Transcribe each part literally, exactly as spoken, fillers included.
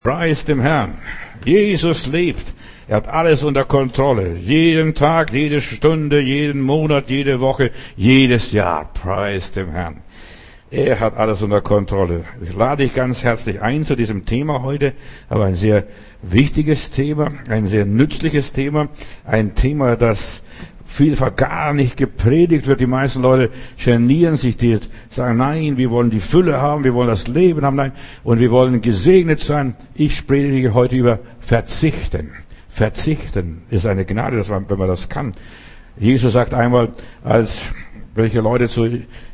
Preis dem Herrn. Jesus lebt. Er hat alles unter Kontrolle. Jeden Tag, jede Stunde, jeden Monat, jede Woche, jedes Jahr. Preis dem Herrn. Er hat alles unter Kontrolle. Ich lade dich ganz herzlich ein zu diesem Thema heute, aber ein sehr wichtiges Thema, ein sehr nützliches Thema, ein Thema, das vielfach gar nicht gepredigt wird. Die meisten Leute genieren sich, die sagen, nein, wir wollen die Fülle haben, wir wollen das Leben haben, nein, und wir wollen gesegnet sein. Ich predige heute über Verzichten. Verzichten ist eine Gnade, dass man, wenn man das kann. Jesus sagt einmal, als welche Leute zu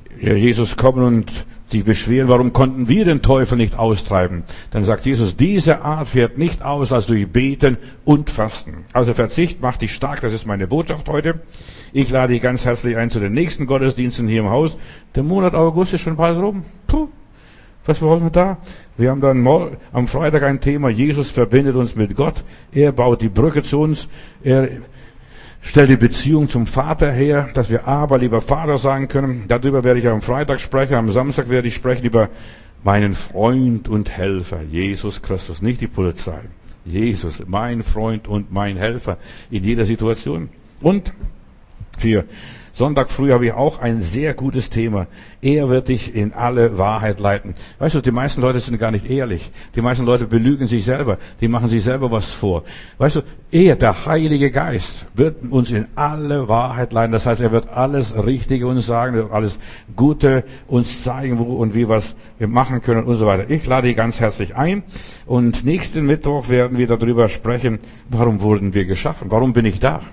Jesus kommen und sich beschweren, warum konnten wir den Teufel nicht austreiben? Dann sagt Jesus, diese Art fährt nicht aus, als durch Beten und Fasten. Also Verzicht macht dich stark, das ist meine Botschaft heute. Ich lade dich ganz herzlich ein zu den nächsten Gottesdiensten hier im Haus. Der Monat August ist schon bald rum. Puh, was wollen wir da? Wir haben dann am Freitag ein Thema, Jesus verbindet uns mit Gott. Er baut die Brücke zu uns. Er stellt die Beziehung zum Vater her, dass wir aber lieber Vater sagen können. Darüber werde ich am Freitag sprechen. Am Samstag werde ich sprechen über meinen Freund und Helfer, Jesus Christus, nicht die Polizei. Jesus, mein Freund und mein Helfer in jeder Situation. Und für Sonntag früh habe ich auch ein sehr gutes Thema. Er wird dich in alle Wahrheit leiten. Weißt du, die meisten Leute sind gar nicht ehrlich. Die meisten Leute belügen sich selber. Die machen sich selber was vor. Weißt du, er, der Heilige Geist, wird uns in alle Wahrheit leiten. Das heißt, er wird alles Richtige uns sagen, er wird alles Gute uns zeigen, wo und wie was wir machen können und so weiter. Ich lade dich ganz herzlich ein. Und nächsten Mittwoch werden wir darüber sprechen, warum wurden wir geschaffen? Warum bin ich da?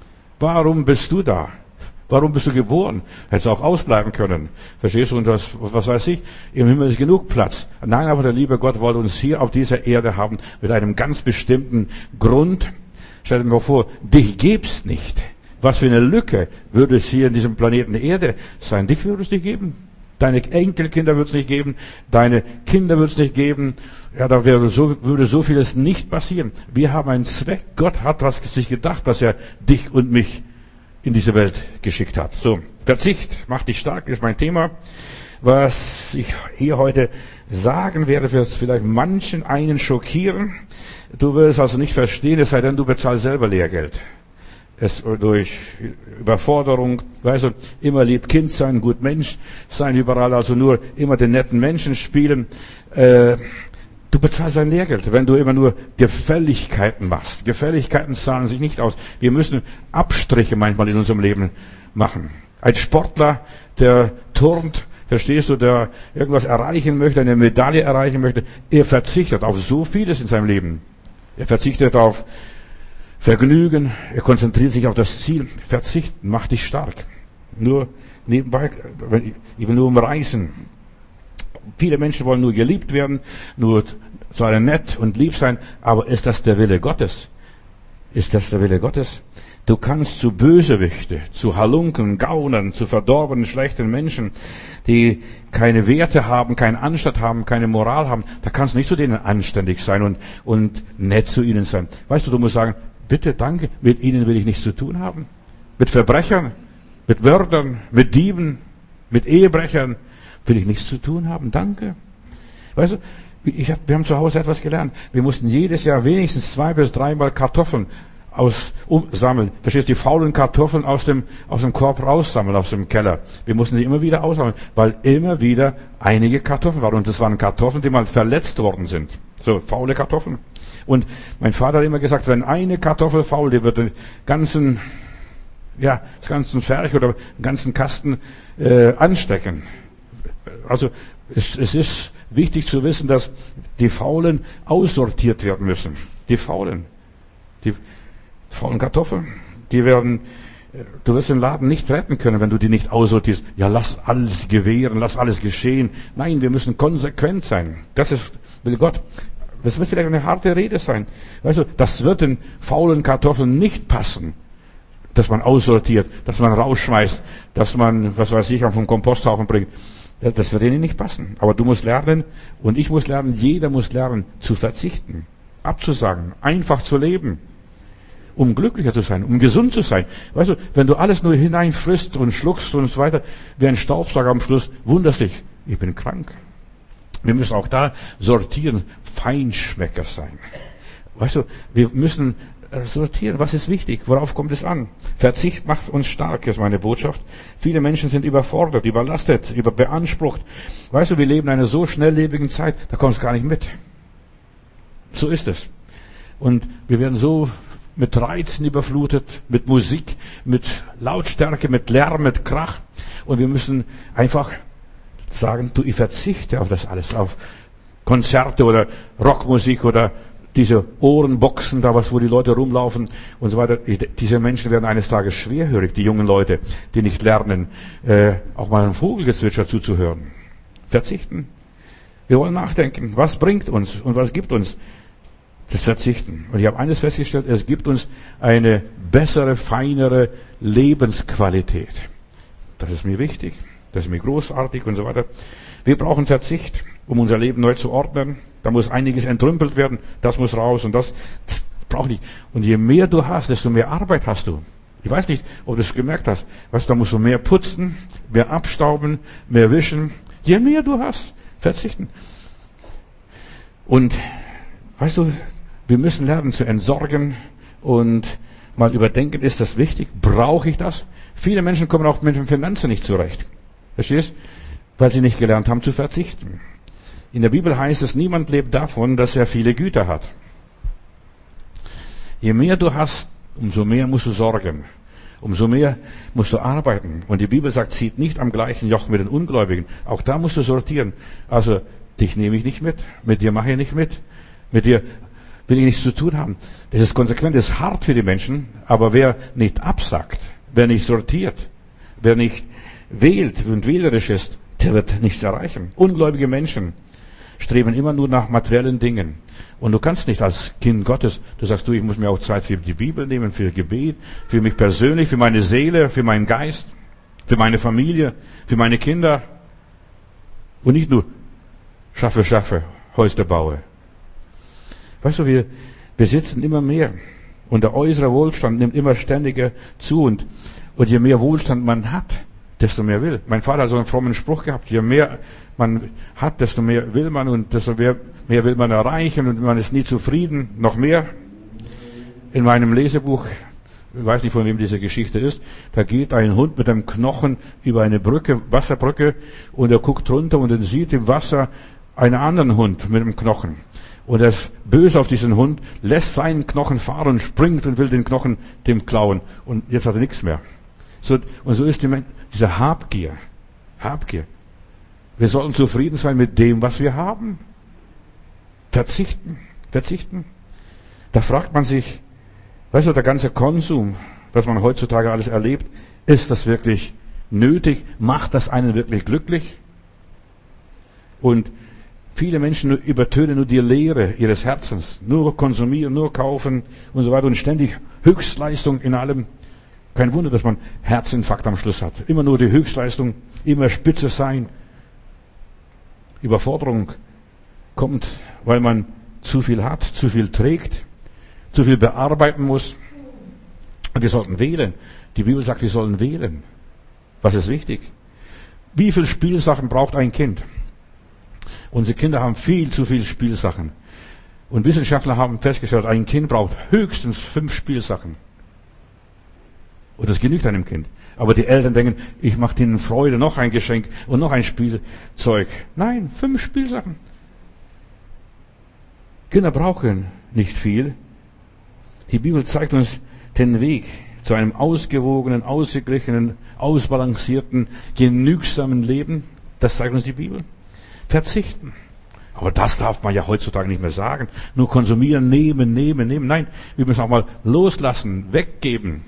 Warum bist du da? Warum bist du geboren? Hättest auch ausbleiben können. Verstehst du? Und das, was weiß ich, im Himmel ist genug Platz. Nein, aber der liebe Gott wollte uns hier auf dieser Erde haben, mit einem ganz bestimmten Grund. Stell dir mal vor, dich gibt's nicht. Was für eine Lücke würde es hier in diesem Planeten Erde sein? Dich würde es nicht geben. Deine Enkelkinder würde es nicht geben. Deine Kinder würde es nicht geben. Ja, da wäre so, würde so vieles nicht passieren. Wir haben einen Zweck. Gott hat was sich gedacht, dass er dich und mich in diese Welt geschickt hat. So, Verzicht macht dich stark, ist mein Thema. Was ich hier heute sagen werde, wird vielleicht manchen einen schockieren. Du wirst also nicht verstehen, es sei denn, du bezahlst selber Lehrgeld. Es durch Überforderung, weißt du, immer lieb Kind sein, gut Mensch sein, überall also nur immer den netten Menschen spielen. Äh, Du bezahlst dein Lehrgeld, wenn du immer nur Gefälligkeiten machst. Gefälligkeiten zahlen sich nicht aus. Wir müssen Abstriche manchmal in unserem Leben machen. Ein Sportler, der turnt, verstehst du, der irgendwas erreichen möchte, eine Medaille erreichen möchte, er verzichtet auf so vieles in seinem Leben. Er verzichtet auf Vergnügen, er konzentriert sich auf das Ziel. Verzichten macht dich stark. Nur nebenbei, ich will nur umreißen. Viele Menschen wollen nur geliebt werden, nur sollen nett und lieb sein, aber ist das der Wille Gottes? Ist das der Wille Gottes? Du kannst zu Bösewichte, zu Halunken, Gaunern, zu verdorbenen, schlechten Menschen, die keine Werte haben, keinen Anstand haben, keine Moral haben, da kannst du nicht zu denen anständig sein und, und nett zu ihnen sein. Weißt du, du musst sagen, bitte, danke, mit ihnen will ich nichts zu tun haben. Mit Verbrechern, mit Mördern, mit Dieben, mit Ehebrechern, will ich nichts zu tun haben, danke. Weißt du, ich hab, wir haben zu Hause etwas gelernt. Wir mussten jedes Jahr wenigstens zwei bis dreimal Kartoffeln aus, umsammeln. Verstehst du, die faulen Kartoffeln aus dem, aus dem Korb raussammeln, aus dem Keller. Wir mussten sie immer wieder aussammeln, weil immer wieder einige Kartoffeln waren. Und das waren Kartoffeln, die mal verletzt worden sind. So, faule Kartoffeln. Und mein Vater hat immer gesagt, wenn eine Kartoffel faul, die wird den ganzen, ja, das ganzen Ferch oder den ganzen Kasten äh, anstecken. Also es, es ist wichtig zu wissen, dass die Faulen aussortiert werden müssen. Die Faulen, die faulen Kartoffeln, die werden, du wirst den Laden nicht retten können, wenn du die nicht aussortierst. Ja, lass alles gewähren, lass alles geschehen. Nein, wir müssen konsequent sein. Das ist, will Gott. Das wird vielleicht eine harte Rede sein. Weißt du, das wird den faulen Kartoffeln nicht passen, dass man aussortiert, dass man rausschmeißt, dass man, was weiß ich, auf den Komposthaufen bringt. Das wird ihnen nicht passen. Aber du musst lernen, und ich muss lernen, jeder muss lernen, zu verzichten, abzusagen, einfach zu leben, um glücklicher zu sein, um gesund zu sein. Weißt du, wenn du alles nur hineinfrisst und schluckst und so weiter, wie ein Staubsauger am Schluss, wunderst dich, ich bin krank. Wir müssen auch da sortieren, Feinschmecker sein. Weißt du, wir müssen sortieren, was ist wichtig, worauf kommt es an. Verzicht macht uns stark, ist meine Botschaft. Viele Menschen sind überfordert, überlastet, über beansprucht. Weißt du, wir leben in einer so schnelllebigen Zeit, da kommst du gar nicht mit. So ist es. Und wir werden so mit Reizen überflutet, mit Musik, mit Lautstärke, mit Lärm, mit Krach. Und wir müssen einfach sagen, du, ich verzichte auf das alles, auf Konzerte oder Rockmusik oder diese Ohrenboxen, da was, wo die Leute rumlaufen und so weiter. Diese Menschen werden eines Tages schwerhörig, die jungen Leute, die nicht lernen, äh, auch mal einem Vogelgezwitscher zuzuhören. Verzichten. Wir wollen nachdenken, was bringt uns und was gibt uns das Verzichten. Und ich habe eines festgestellt, es gibt uns eine bessere, feinere Lebensqualität. Das ist mir wichtig, das ist mir großartig und so weiter. Wir brauchen Verzicht, um unser Leben neu zu ordnen. Da muss einiges entrümpelt werden, das muss raus und das, das braucht nicht. Und je mehr du hast, desto mehr Arbeit hast du. Ich weiß nicht, ob du es gemerkt hast. Weißt du, da musst du mehr putzen, mehr abstauben, mehr wischen. Je mehr du hast, verzichten. Und weißt du, wir müssen lernen zu entsorgen und mal überdenken, ist das wichtig? Brauche ich das? Viele Menschen kommen auch mit den Finanzen nicht zurecht. Verstehst? Weil sie nicht gelernt haben zu verzichten. In der Bibel heißt es, niemand lebt davon, dass er viele Güter hat. Je mehr du hast, umso mehr musst du sorgen. Umso mehr musst du arbeiten. Und die Bibel sagt, zieht nicht am gleichen Joch mit den Ungläubigen. Auch da musst du sortieren. Also, dich nehme ich nicht mit. Mit dir mache ich nicht mit. Mit dir will ich nichts zu tun haben. Das ist konsequent, das ist hart für die Menschen. Aber wer nicht absagt, wer nicht sortiert, wer nicht wählt und wählerisch ist, der wird nichts erreichen. Ungläubige Menschen streben immer nur nach materiellen Dingen. Und du kannst nicht als Kind Gottes, du sagst, du, ich muss mir auch Zeit für die Bibel nehmen, für Gebet, für mich persönlich, für meine Seele, für meinen Geist, für meine Familie, für meine Kinder. Und nicht nur schaffe, schaffe, Häusle baue. Weißt du, wir besitzen immer mehr. Und der äußere Wohlstand nimmt immer ständiger zu. Und, und je mehr Wohlstand man hat, desto mehr will. Mein Vater hat so einen frommen Spruch gehabt, je mehr man hat, desto mehr will man und desto mehr, mehr will man erreichen und man ist nie zufrieden, noch mehr. In meinem Lesebuch, ich weiß nicht, von wem diese Geschichte ist, da geht ein Hund mit einem Knochen über eine Brücke, Wasserbrücke, und er guckt runter und er sieht im Wasser einen anderen Hund mit einem Knochen. Und er ist böse auf diesen Hund, lässt seinen Knochen fahren und springt und will den Knochen dem klauen. Und jetzt hat er nichts mehr. So, und so ist die, diese Habgier. Habgier. Wir sollten zufrieden sein mit dem, was wir haben. Verzichten. Verzichten. Da fragt man sich, weißt du, der ganze Konsum, was man heutzutage alles erlebt, ist das wirklich nötig? Macht das einen wirklich glücklich? Und viele Menschen übertönen nur die Leere ihres Herzens. Nur konsumieren, nur kaufen und so weiter und ständig Höchstleistung in allem. Kein Wunder, dass man Herzinfarkt am Schluss hat. Immer nur die Höchstleistung, immer spitze sein. Überforderung kommt, weil man zu viel hat, zu viel trägt, zu viel bearbeiten muss. Und wir sollten wählen. Die Bibel sagt, wir sollen wählen. Was ist wichtig? Wie viele Spielsachen braucht ein Kind? Unsere Kinder haben viel zu viele Spielsachen. Und Wissenschaftler haben festgestellt, ein Kind braucht höchstens fünf Spielsachen. Und das genügt einem Kind. Aber die Eltern denken, ich mache ihnen Freude, noch ein Geschenk und noch ein Spielzeug. Nein, fünf Spielsachen. Kinder brauchen nicht viel. Die Bibel zeigt uns den Weg zu einem ausgewogenen, ausgeglichenen, ausbalancierten, genügsamen Leben. Das zeigt uns die Bibel. Verzichten. Aber das darf man ja heutzutage nicht mehr sagen. Nur konsumieren, nehmen, nehmen, nehmen. Nein, wir müssen auch mal loslassen, weggeben.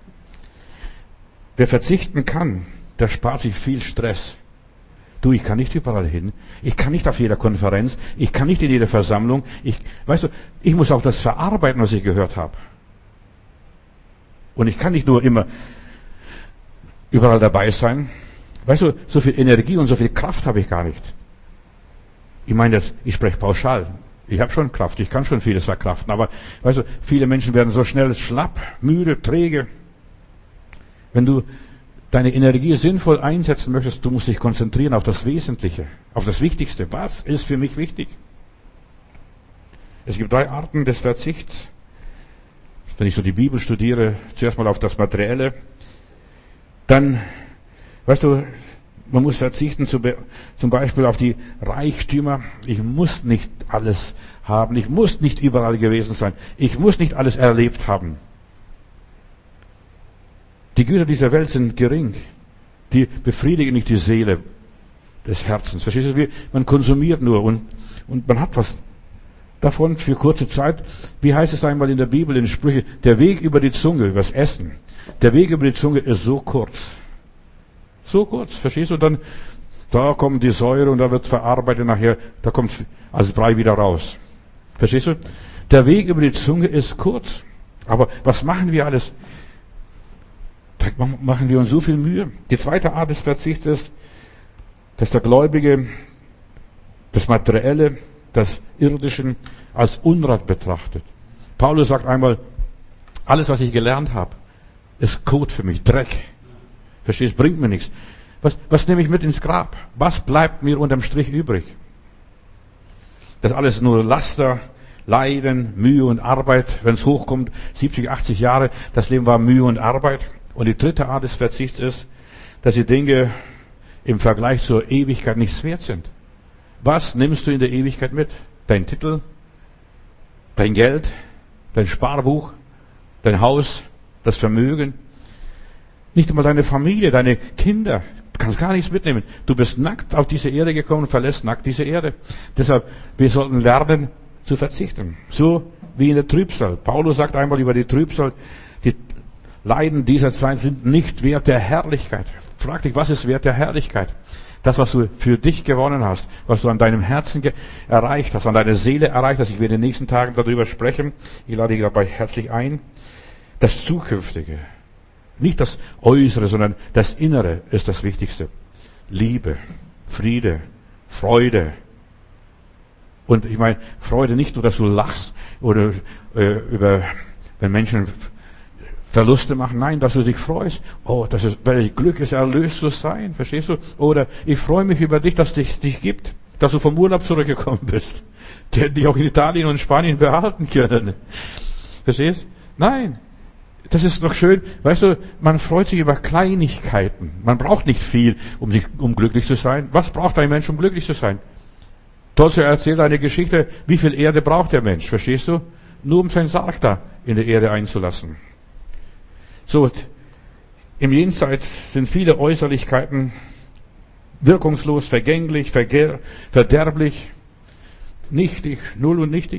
Wer verzichten kann, der spart sich viel Stress. Du, ich kann nicht überall hin. Ich kann nicht auf jeder Konferenz. Ich kann nicht in jeder Versammlung. Ich, weißt du, ich muss auch das verarbeiten, was ich gehört habe. Und ich kann nicht nur immer überall dabei sein. Weißt du, so viel Energie und so viel Kraft habe ich gar nicht. Ich meine jetzt, ich spreche pauschal. Ich habe schon Kraft, ich kann schon vieles verkraften. Aber weißt du, viele Menschen werden so schnell schlapp, müde, träge. Wenn du deine Energie sinnvoll einsetzen möchtest, du musst dich konzentrieren auf das Wesentliche, auf das Wichtigste. Was ist für mich wichtig? Es gibt drei Arten des Verzichts. Wenn ich so die Bibel studiere, zuerst mal auf das Materielle, dann, weißt du, man muss verzichten zum Beispiel auf die Reichtümer. Ich muss nicht alles haben, ich muss nicht überall gewesen sein, ich muss nicht alles erlebt haben. Die Güter dieser Welt sind gering, die befriedigen nicht die Seele des Herzens. Verstehst du, man konsumiert nur und, und man hat was davon für kurze Zeit. Wie heißt es einmal in der Bibel, in Sprüche, der Weg über die Zunge, übers Essen, der Weg über die Zunge ist so kurz. So kurz, verstehst du? Und dann, da kommt die Säure und da wird verarbeitet nachher, da kommt als Brei wieder raus. Verstehst du? Der Weg über die Zunge ist kurz. Aber was machen wir alles? Da machen wir uns so viel Mühe. Die zweite Art des Verzichts ist, dass der Gläubige das Materielle, das Irdische als Unrat betrachtet. Paulus sagt einmal, alles, was ich gelernt habe, ist Kot für mich, Dreck. Verstehst, bringt mir nichts. Was, was nehme ich mit ins Grab? Was bleibt mir unterm Strich übrig? Das alles nur Laster, Leiden, Mühe und Arbeit. Wenn es hochkommt, siebzig, achtzig Jahre, das Leben war Mühe und Arbeit. Und die dritte Art des Verzichts ist, dass die Dinge im Vergleich zur Ewigkeit nichts wert sind. Was nimmst du in der Ewigkeit mit? Dein Titel, dein Geld, dein Sparbuch, dein Haus, das Vermögen? Nicht einmal deine Familie, deine Kinder. Du kannst gar nichts mitnehmen. Du bist nackt auf diese Erde gekommen und verlässt nackt diese Erde. Deshalb, wir sollten lernen zu verzichten. So wie in der Trübsal. Paulus sagt einmal über die Trübsal, die Leiden dieser Zeit sind nicht wert der Herrlichkeit. Frag dich, was ist wert der Herrlichkeit? Das, was du für dich gewonnen hast, was du an deinem Herzen erreicht hast, an deiner Seele erreicht hast. Ich werde in den nächsten Tagen darüber sprechen. Ich lade dich dabei herzlich ein. Das Zukünftige. Nicht das Äußere, sondern das Innere ist das Wichtigste. Liebe, Friede, Freude. Und ich meine, Freude nicht nur, dass du lachst oder äh, über, wenn Menschen Verluste machen. Nein, dass du dich freust. Oh, das ist, welch Glück ist, erlöst zu sein. Verstehst du? Oder ich freue mich über dich, dass es dich, dich gibt, dass du vom Urlaub zurückgekommen bist. Die hätten dich auch in Italien und Spanien behalten können. Verstehst? Nein. Das ist doch schön. Weißt du, man freut sich über Kleinigkeiten. Man braucht nicht viel, um sich, um glücklich zu sein. Was braucht ein Mensch, um glücklich zu sein? Tolstoy erzählt eine Geschichte, wie viel Erde braucht der Mensch? Verstehst du? Nur um seinen Sarg da in der Erde einzulassen. So, im Jenseits sind viele Äußerlichkeiten wirkungslos, vergänglich, verger- verderblich, nichtig, null und nichtig.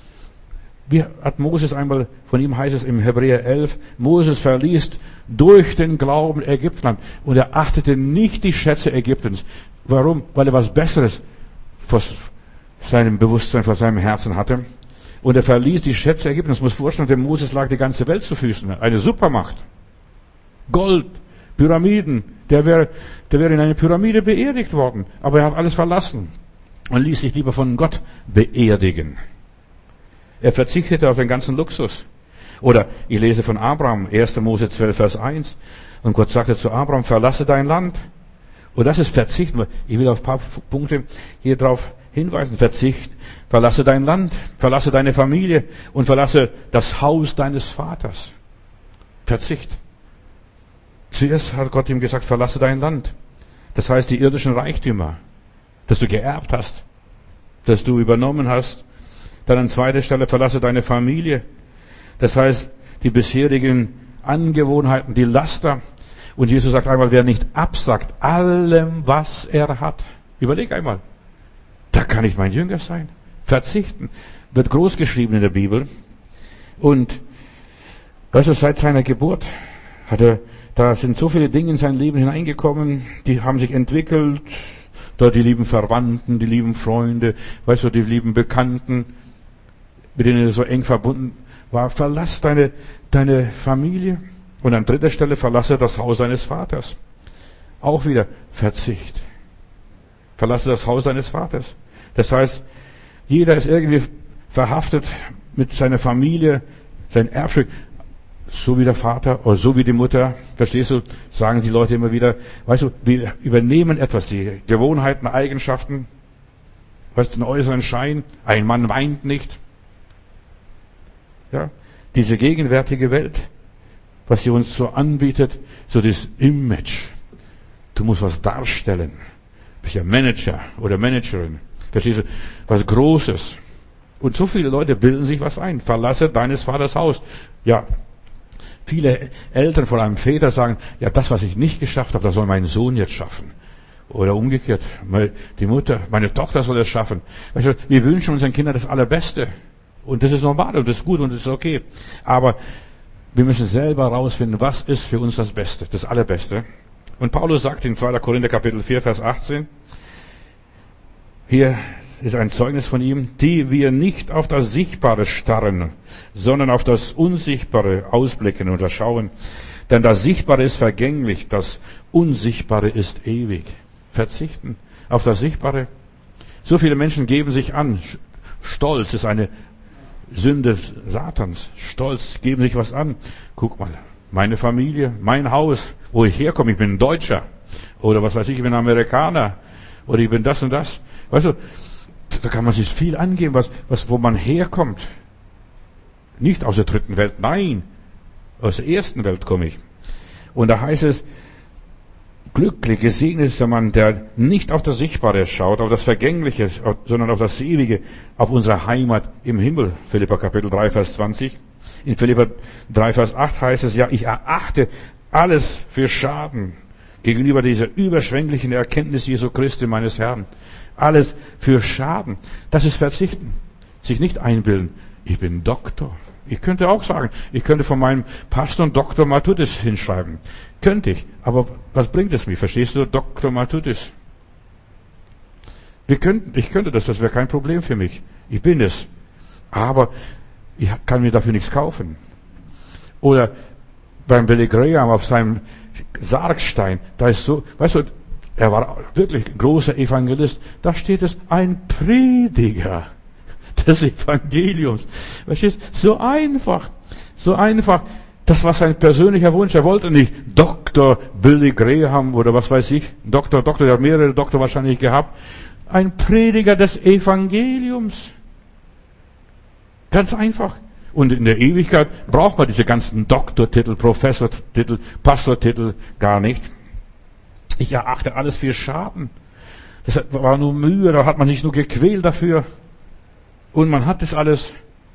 Wie hat Moses einmal, von ihm heißt es im Hebräer elf, Moses verließ durch den Glauben Ägyptenland und er achtete nicht die Schätze Ägyptens. Warum? Weil er was Besseres vor seinem Bewusstsein, vor seinem Herzen hatte. Und er verließ die Schätze Ägyptens. Man muss vorstellen, dem Moses lag die ganze Welt zu Füßen. Eine Supermacht. Gold, Pyramiden. Der wäre, der wäre in eine Pyramide beerdigt worden. Aber er hat alles verlassen und ließ sich lieber von Gott beerdigen. Er verzichtete auf den ganzen Luxus. Oder ich lese von Abraham, erster Mose zwölf, Vers eins. Und Gott sagte zu Abraham, verlasse dein Land. Und das ist Verzicht. Ich will auf ein paar Punkte hier drauf hinweisen. Verzicht. Verlasse dein Land, verlasse deine Familie und verlasse das Haus deines Vaters. Verzicht. Zuerst hat Gott ihm gesagt, verlasse dein Land. Das heißt, die irdischen Reichtümer, dass du geerbt hast, dass du übernommen hast. Dann an zweiter Stelle, verlasse deine Familie. Das heißt, die bisherigen Angewohnheiten, die Laster. Und Jesus sagt einmal, wer nicht absagt allem, was er hat. Überleg einmal. Da kann ich mein Jünger sein. Verzichten. Wird groß geschrieben in der Bibel. Und, weißt du, seit seiner Geburt hat er, da sind so viele Dinge in sein Leben hineingekommen, die haben sich entwickelt. Da die lieben Verwandten, die lieben Freunde, weißt du, die lieben Bekannten, mit denen er so eng verbunden war. Verlass deine, deine Familie. Und an dritter Stelle verlasse das Haus deines Vaters. Auch wieder Verzicht. Verlasse das Haus deines Vaters. Das heißt, jeder ist irgendwie verhaftet mit seiner Familie, sein Erbstück. so wie der Vater oder so wie die Mutter. Verstehst du? Sagen die Leute immer wieder. Weißt du, wir übernehmen etwas, die Gewohnheiten, Eigenschaften. Weißt du, den äußeren Schein. Ein Mann weint nicht. Ja, diese gegenwärtige Welt, was sie uns so anbietet, so das Image. Du musst was darstellen. Du bist ja Manager oder Managerin. Verstehst du? Was Großes. Und so viele Leute bilden sich was ein. Verlasse deines Vaters Haus. Ja, viele Eltern, vor allem Väter, sagen, ja, das, was ich nicht geschafft habe, das soll mein Sohn jetzt schaffen. Oder umgekehrt. Die Mutter, meine Tochter soll es schaffen. Weißt du, wir wünschen unseren Kindern das Allerbeste. Und das ist normal und das ist gut und das ist okay. Aber wir müssen selber herausfinden, was ist für uns das Beste, das Allerbeste. Und Paulus sagt in zweiter Korinther Kapitel vier, Vers achtzehn, hier ist ein Zeugnis von ihm, die wir nicht auf das Sichtbare starren, sondern auf das Unsichtbare ausblicken und schauen. Denn das Sichtbare ist vergänglich, das Unsichtbare ist ewig. Verzichten auf das Sichtbare. So viele Menschen geben sich an. Stolz ist eine Sünde Satans. Stolz, geben sich was an. Guck mal, meine Familie, mein Haus, wo ich herkomme, ich bin ein Deutscher. Oder was weiß ich, ich bin Amerikaner. Oder ich bin das und das. Weißt du, da kann man sich viel angeben, was, was, wo man herkommt. Nicht aus der dritten Welt, nein. Aus der ersten Welt komme ich. Und da heißt es, glücklich, gesegnet ist der Mann, der nicht auf das Sichtbare schaut, auf das Vergängliche, sondern auf das Ewige, auf unsere Heimat im Himmel. Philipper Kapitel drei, Vers zwanzig. In Philipper drei, Vers acht heißt es, ja, ich erachte alles für Schaden gegenüber dieser überschwänglichen Erkenntnis Jesu Christi, meines Herrn. Alles für Schaden. Das ist Verzichten. Sich nicht einbilden, ich bin Doktor. Ich könnte auch sagen, ich könnte von meinem Pastor Doktor Matutis hinschreiben. Könnte ich. Aber was bringt es mir? Verstehst du? Doktor Matutis. Wir könnten, ich könnte das, das wäre kein Problem für mich. Ich bin es. Aber ich kann mir dafür nichts kaufen. Oder beim Billy Graham auf seinem Sargstein, da ist so, weißt du, er war wirklich ein großer Evangelist. Da steht es, ein Prediger des Evangeliums. Verstehst? So einfach. So einfach. Das war sein persönlicher Wunsch. Er wollte nicht Doktor Billy Graham oder was weiß ich. Doktor, Doktor, der hat mehrere Doktor wahrscheinlich gehabt. Ein Prediger des Evangeliums. Ganz einfach. Und in der Ewigkeit braucht man diese ganzen Doktortitel, Professortitel, Pastortitel gar nicht. Ich erachte alles für Schaden. Das war nur Mühe, da hat man sich nur gequält dafür. Und man hat das alles.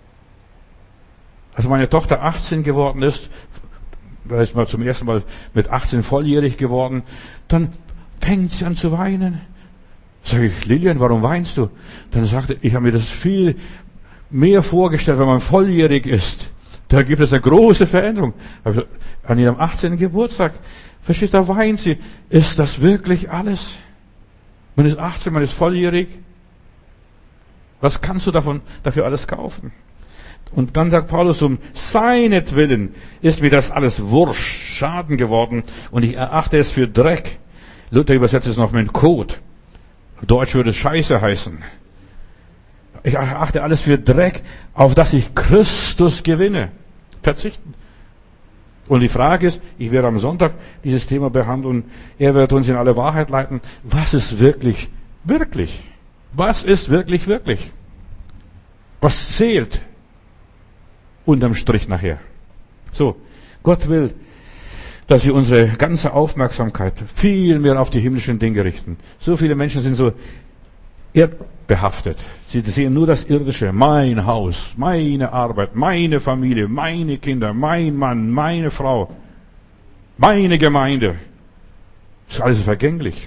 Als meine Tochter achtzehn geworden ist, da ist man zum ersten Mal mit achtzehn volljährig geworden, dann fängt sie an zu weinen. Sag ich, Lilian, warum weinst du? Dann sagte ich, habe mir das viel mehr vorgestellt, wenn man volljährig ist. Da gibt es eine große Veränderung. Also an ihrem achtzehnten Geburtstag, verstehst du, da weint sie. Ist das wirklich alles? Man ist achtzehn, man ist volljährig. Was kannst du davon, dafür alles kaufen? Und dann sagt Paulus, um seinetwillen ist mir das alles Wurscht, Schaden geworden und ich erachte es für Dreck. Luther übersetzt es noch mit Kot. Auf Deutsch würde es Scheiße heißen. Ich erachte alles für Dreck, auf das ich Christus gewinne. Verzichten. Und die Frage ist, ich werde am Sonntag dieses Thema behandeln, er wird uns in alle Wahrheit leiten. Was ist wirklich, wirklich? Was ist wirklich, wirklich? Was zählt unterm Strich nachher? So, Gott will, dass wir unsere ganze Aufmerksamkeit viel mehr auf die himmlischen Dinge richten. So viele Menschen sind so erdbehaftet. Sie sehen nur das Irdische. Mein Haus, meine Arbeit, meine Familie, meine Kinder, mein Mann, meine Frau, meine Gemeinde. Das ist alles vergänglich.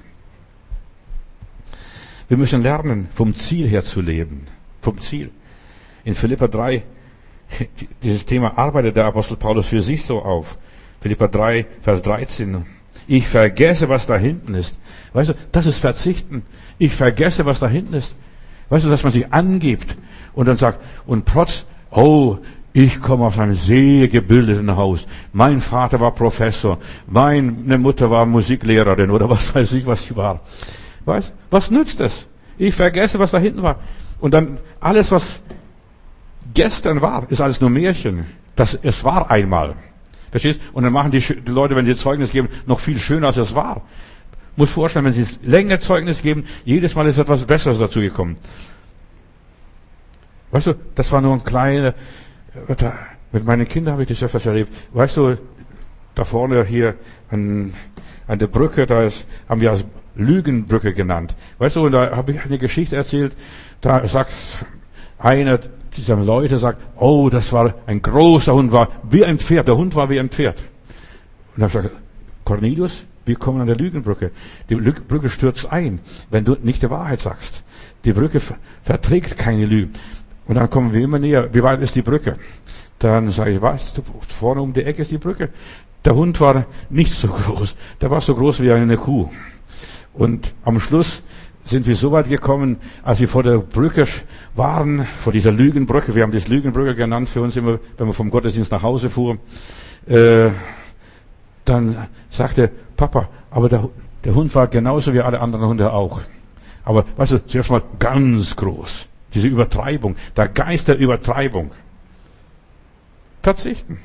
Wir müssen lernen, vom Ziel her zu leben. Vom Ziel. In Philipper drei, dieses Thema arbeitet der Apostel Paulus für sich so auf. Philipper drei, Vers dreizehn. Ich vergesse, was da hinten ist. Weißt du, das ist Verzichten. Ich vergesse, was da hinten ist. Weißt du, dass man sich angibt und dann sagt, und trotz, oh, ich komme aus einem sehr gebildeten Haus. Mein Vater war Professor. Meine Mutter war Musiklehrerin oder was weiß ich, was ich war. Weißt, was nützt es? Ich vergesse, was da hinten war. Und dann alles, was gestern war, ist alles nur Märchen. Das, es war einmal. Verstehst? Und dann machen die, die Leute, wenn sie Zeugnis geben, noch viel schöner, als es war. Muss vorstellen, wenn sie länger Zeugnis geben, jedes Mal ist etwas Besseres dazu gekommen. Weißt du, das war nur ein kleiner, mit meinen Kindern habe ich das öfters erlebt. Weißt du, da vorne hier an, an der Brücke, da ist, haben wir als Lügenbrücke genannt. Weißt du, und da habe ich eine Geschichte erzählt, da sagt einer dieser Leute, sagt, oh, das war ein großer Hund, war wie ein Pferd, der Hund war wie ein Pferd. Und dann sagt Cornelius, wir kommen an der Lügenbrücke. Die Brücke stürzt ein, wenn du nicht die Wahrheit sagst. Die Brücke verträgt keine Lügen. Und dann kommen wir immer näher. Wie weit ist die Brücke? Dann sage ich, was? Vorne um die Ecke ist die Brücke. Der Hund war nicht so groß. Der war so groß wie eine Kuh. Und am Schluss sind wir so weit gekommen, als wir vor der Brücke waren, vor dieser Lügenbrücke. Wir haben das Lügenbrücke genannt für uns immer, wenn wir vom Gottesdienst nach Hause fuhren. Äh, dann sagte Papa, aber der, der Hund war genauso wie alle anderen Hunde auch. Aber, weißt du, zuerst mal ganz groß. Diese Übertreibung, der Geist der Übertreibung. Verzichten.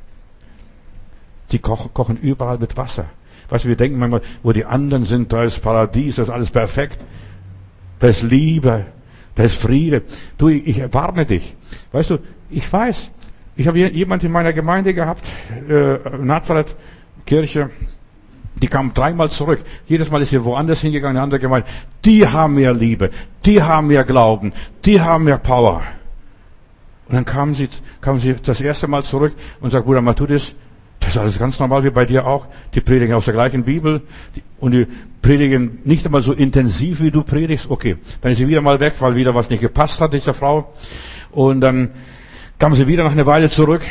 Die kochen, kochen überall mit Wasser. Weißt du, wir denken manchmal, wo die anderen sind, da ist Paradies, da ist alles perfekt. Da ist Liebe, da ist Friede. Du, ich, ich warne dich. Weißt du, ich weiß, ich habe jemand in meiner Gemeinde gehabt, äh, Nazareth Kirche, die kam dreimal zurück. Jedes Mal ist sie woanders hingegangen, in eine andere Gemeinde. Die haben mehr Liebe, die haben mehr Glauben, die haben mehr Power. Und dann kam sie, kam sie das erste Mal zurück und sagt, Bruder Matthäus, das ist alles ganz normal wie bei dir auch. Die predigen aus der gleichen Bibel die, und die predigen nicht einmal so intensiv, wie du predigst. Okay, dann ist sie wieder mal weg, weil wieder was nicht gepasst hat, dieser Frau. Und dann kam sie wieder nach einer Weile zurück.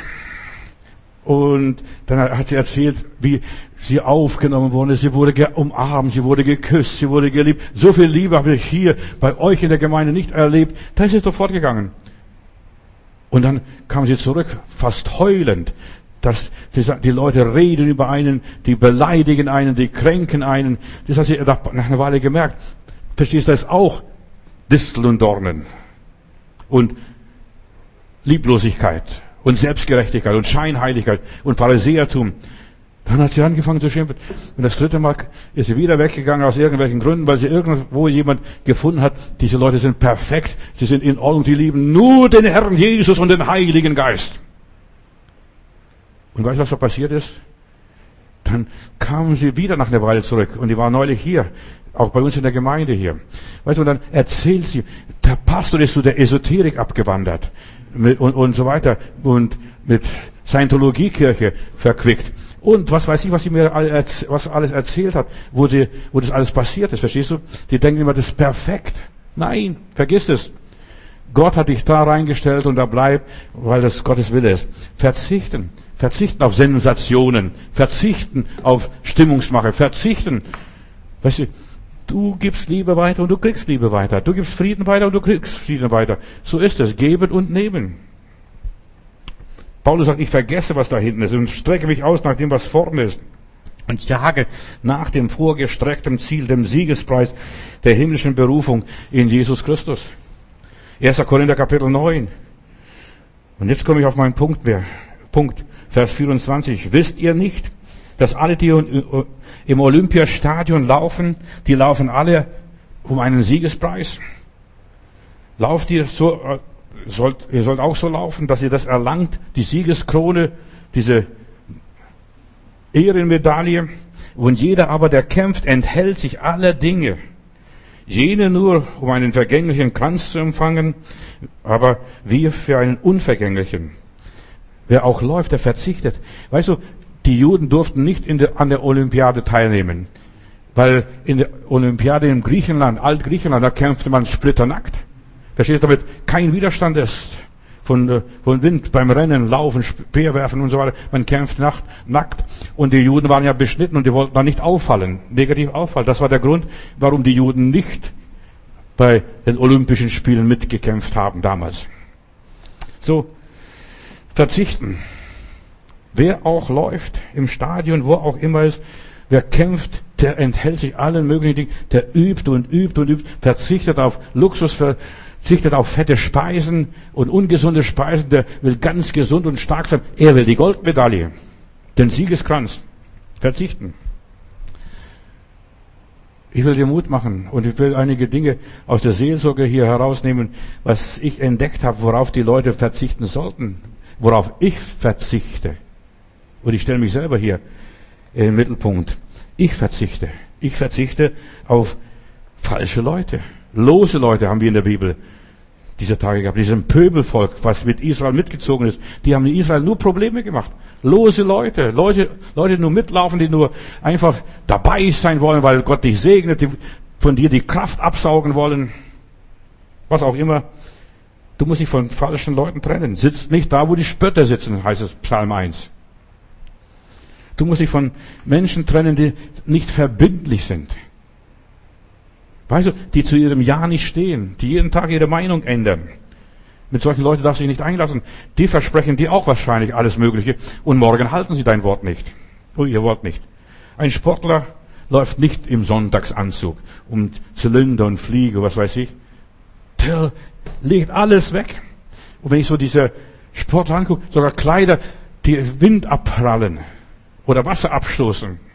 Und dann hat sie erzählt, wie sie aufgenommen wurde. Sie wurde umarmt, sie wurde geküsst, sie wurde geliebt. So viel Liebe habe ich hier bei euch in der Gemeinde nicht erlebt. Da ist sie sofort gegangen. Und dann kam sie zurück, fast heulend. Dass die, die Leute reden über einen, die beleidigen einen, die kränken einen. Das hat sie nach, nach einer Weile gemerkt. Verstehst du, das ist auch Distel und Dornen. Und Lieblosigkeit. Und Selbstgerechtigkeit und Scheinheiligkeit und Pharisäertum. Dann hat sie angefangen zu schimpfen. Und das dritte Mal ist sie wieder weggegangen aus irgendwelchen Gründen, weil sie irgendwo jemand gefunden hat, diese Leute sind perfekt, sie sind in Ordnung, die lieben nur den Herrn Jesus und den Heiligen Geist. Und weißt du, was da passiert ist? Dann kamen sie wieder nach einer Weile zurück und die war neulich hier, auch bei uns in der Gemeinde hier. Weißt du, und dann erzählt sie, der Pastor ist zu der Esoterik abgewandert. Mit, und, und so weiter und mit Scientologie-Kirche verquickt und was weiß ich, was sie mir alles, was alles erzählt hat, wo sie, wo das alles passiert ist, verstehst du? Die denken immer, das ist perfekt. Nein, vergiss es. Gott hat dich da reingestellt und da bleib, weil das Gottes Wille ist. Verzichten, verzichten auf Sensationen, verzichten auf Stimmungsmache, verzichten. Weißt du, du gibst Liebe weiter und du kriegst Liebe weiter. Du gibst Frieden weiter und du kriegst Frieden weiter. So ist es. Geben und nehmen. Paulus sagt, ich vergesse, was da hinten ist und strecke mich aus nach dem, was vorne ist. Und jage nach dem vorgestreckten Ziel, dem Siegespreis der himmlischen Berufung in Jesus Christus. erster Korinther Kapitel neun. Und jetzt komme ich auf meinen Punkt mehr. Punkt, Vers vierundzwanzig. Wisst ihr nicht, dass alle, die im Olympiastadion laufen, die laufen alle um einen Siegespreis? Lauft ihr so, sollt, ihr sollt auch so laufen, dass ihr das erlangt, die Siegeskrone, diese Ehrenmedaille. Und jeder aber, der kämpft, enthält sich aller Dinge. Jene nur, um einen vergänglichen Kranz zu empfangen, aber wir für einen unvergänglichen. Wer auch läuft, der verzichtet. Weißt du, die Juden durften nicht in der, an der Olympiade teilnehmen, weil in der Olympiade in Griechenland, Altgriechenland, da kämpfte man splitternackt. Verstehst du, damit kein Widerstand ist von, von Wind beim Rennen, Laufen, Speerwerfen und so weiter. Man kämpft nackt, nackt. Und die Juden waren ja beschnitten und die wollten da nicht auffallen, negativ auffallen. Das war der Grund, warum die Juden nicht bei den Olympischen Spielen mitgekämpft haben damals. So, verzichten. Wer auch läuft im Stadion, wo auch immer ist, wer kämpft, der enthält sich allen möglichen Dingen, der übt und übt und übt, verzichtet auf Luxus, verzichtet auf fette Speisen und ungesunde Speisen, der will ganz gesund und stark sein. Er will die Goldmedaille. Den Siegeskranz. Verzichten. Ich will dir Mut machen und ich will einige Dinge aus der Seelsorge hier herausnehmen, was ich entdeckt habe, worauf die Leute verzichten sollten, worauf ich verzichte. Und ich stelle mich selber hier im Mittelpunkt. Ich verzichte. Ich verzichte auf falsche Leute. Lose Leute haben wir in der Bibel dieser Tage gehabt. Diesem Pöbelvolk, was mit Israel mitgezogen ist, die haben in Israel nur Probleme gemacht. Lose Leute, Leute, Leute, die nur mitlaufen, die nur einfach dabei sein wollen, weil Gott dich segnet, die von dir die Kraft absaugen wollen. Was auch immer. Du musst dich von falschen Leuten trennen. Sitzt nicht da, wo die Spötter sitzen, heißt es Psalm eins. Du musst dich von Menschen trennen, die nicht verbindlich sind. Weißt du, die zu ihrem Ja nicht stehen, die jeden Tag ihre Meinung ändern. Mit solchen Leuten darfst du dich nicht einlassen. Die versprechen dir auch wahrscheinlich alles Mögliche und morgen halten sie dein Wort nicht. Oh, ihr Wort nicht. Ein Sportler läuft nicht im Sonntagsanzug um Zylinder und Fliege, was weiß ich. Der legt alles weg. Und wenn ich so diese Sportler angucke, sogar Kleider, die Wind abprallen oder Wasser abstoßen.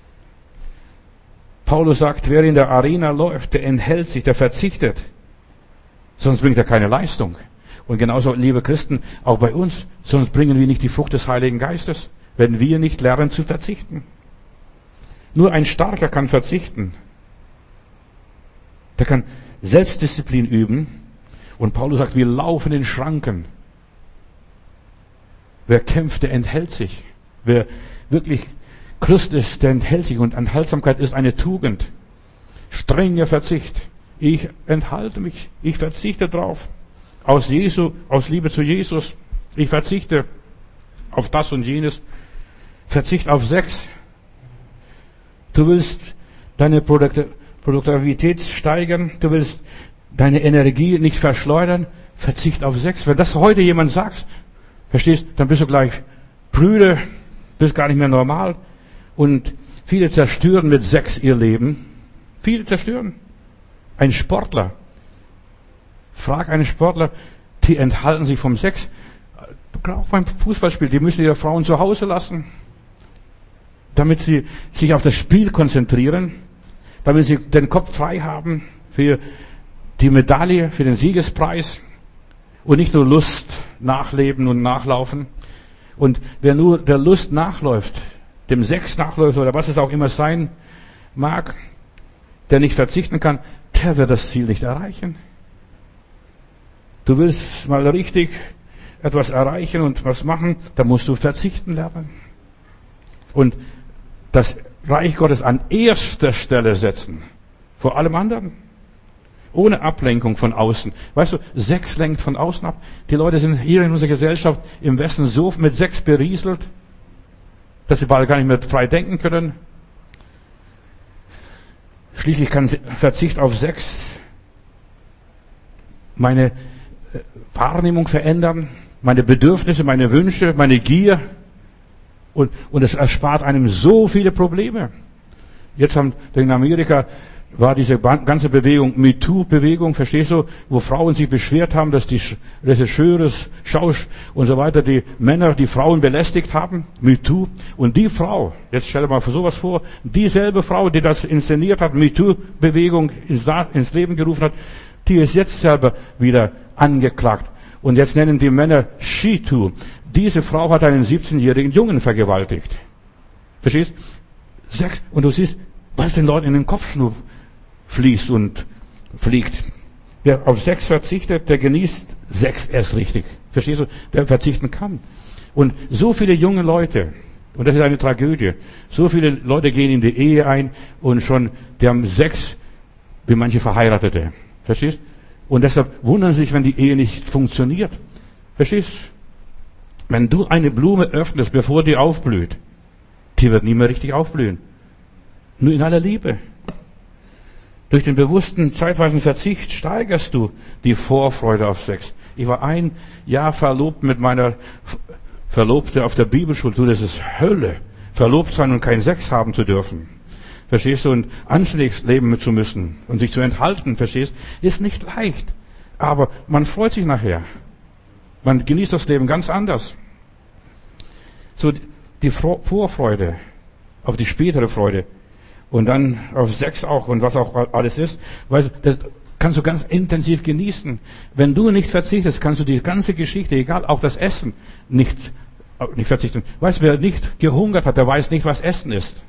Paulus sagt, wer in der Arena läuft, der enthält sich, der verzichtet. Sonst bringt er keine Leistung. Und genauso, liebe Christen, auch bei uns, sonst bringen wir nicht die Frucht des Heiligen Geistes, wenn wir nicht lernen zu verzichten. Nur ein Starker kann verzichten. Der kann Selbstdisziplin üben. Und Paulus sagt, wir laufen in Schranken. Wer kämpft, der enthält sich. Wer wirklich Christ ist, der enthält sich. Und Enthaltsamkeit ist eine Tugend. Strenger Verzicht. Ich enthalte mich. Ich verzichte drauf. Aus Jesu, aus Liebe zu Jesus. Ich verzichte auf das und jenes. Verzicht auf Sex. Du willst deine Produktivität steigern. Du willst deine Energie nicht verschleudern. Verzicht auf Sex. Wenn das heute jemand sagt, verstehst, dann bist du gleich prüde, bist gar nicht mehr normal. Und viele zerstören mit Sex ihr Leben. Viele zerstören. Ein Sportler. Frag einen Sportler, die enthalten sich vom Sex. Auch beim Fußballspiel, die müssen ihre Frauen zu Hause lassen, damit sie sich auf das Spiel konzentrieren, damit sie den Kopf frei haben für die Medaille, für den Siegespreis und nicht nur Lust nachleben und nachlaufen. Und wer nur der Lust nachläuft, dem Sex nachläuft oder was es auch immer sein mag, der nicht verzichten kann, der wird das Ziel nicht erreichen. Du willst mal richtig etwas erreichen und was machen, da musst du verzichten lernen. Und das Reich Gottes an erster Stelle setzen, vor allem anderen. Ohne Ablenkung von außen. Weißt du, Sex lenkt von außen ab. Die Leute sind hier in unserer Gesellschaft im Westen so mit Sex berieselt, dass sie bald gar nicht mehr frei denken können. Schließlich kann Verzicht auf Sex meine Wahrnehmung verändern, meine Bedürfnisse, meine Wünsche, meine Gier. Und, und es erspart einem so viele Probleme. Jetzt haben in Amerika war diese ganze Bewegung, MeToo-Bewegung, verstehst du, wo Frauen sich beschwert haben, dass die Regisseure, Schauspieler und so weiter, die Männer, die Frauen belästigt haben, MeToo. Und die Frau, jetzt stell dir mal sowas vor, dieselbe Frau, die das inszeniert hat, MeToo-Bewegung ins, ins Leben gerufen hat, die ist jetzt selber wieder angeklagt. Und jetzt nennen die Männer SheToo. Diese Frau hat einen siebzehnjährigen Jungen vergewaltigt. Verstehst? Sex. Und du siehst, was den Leuten in den Kopf schnur fließt und fliegt. Wer auf Sex verzichtet, der genießt Sex erst richtig. Verstehst du? Der verzichten kann. Und so viele junge Leute, und das ist eine Tragödie, so viele Leute gehen in die Ehe ein und schon, die haben Sex wie manche Verheiratete. Verstehst? Und deshalb wundern sie sich, wenn die Ehe nicht funktioniert. Verstehst? Wenn du eine Blume öffnest, bevor die aufblüht, die wird nie mehr richtig aufblühen. Nur in aller Liebe. Durch den bewussten, zeitweisen Verzicht steigerst du die Vorfreude auf Sex. Ich war ein Jahr verlobt mit meiner Verlobte auf der Bibelschule. Du, das ist Hölle. Verlobt sein und keinen Sex haben zu dürfen. Verstehst du? Und anständig leben zu müssen und sich zu enthalten, verstehst du? Ist nicht leicht. Aber man freut sich nachher. Man genießt das Leben ganz anders. So, die Vorfreude auf die spätere Freude und dann auf Sex auch und was auch alles ist, weißt du, das kannst du ganz intensiv genießen. Wenn du nicht verzichtest, kannst du die ganze Geschichte, egal, auch das Essen, nicht, nicht verzichten. Weißt du, wer nicht gehungert hat, der weiß nicht, was Essen ist.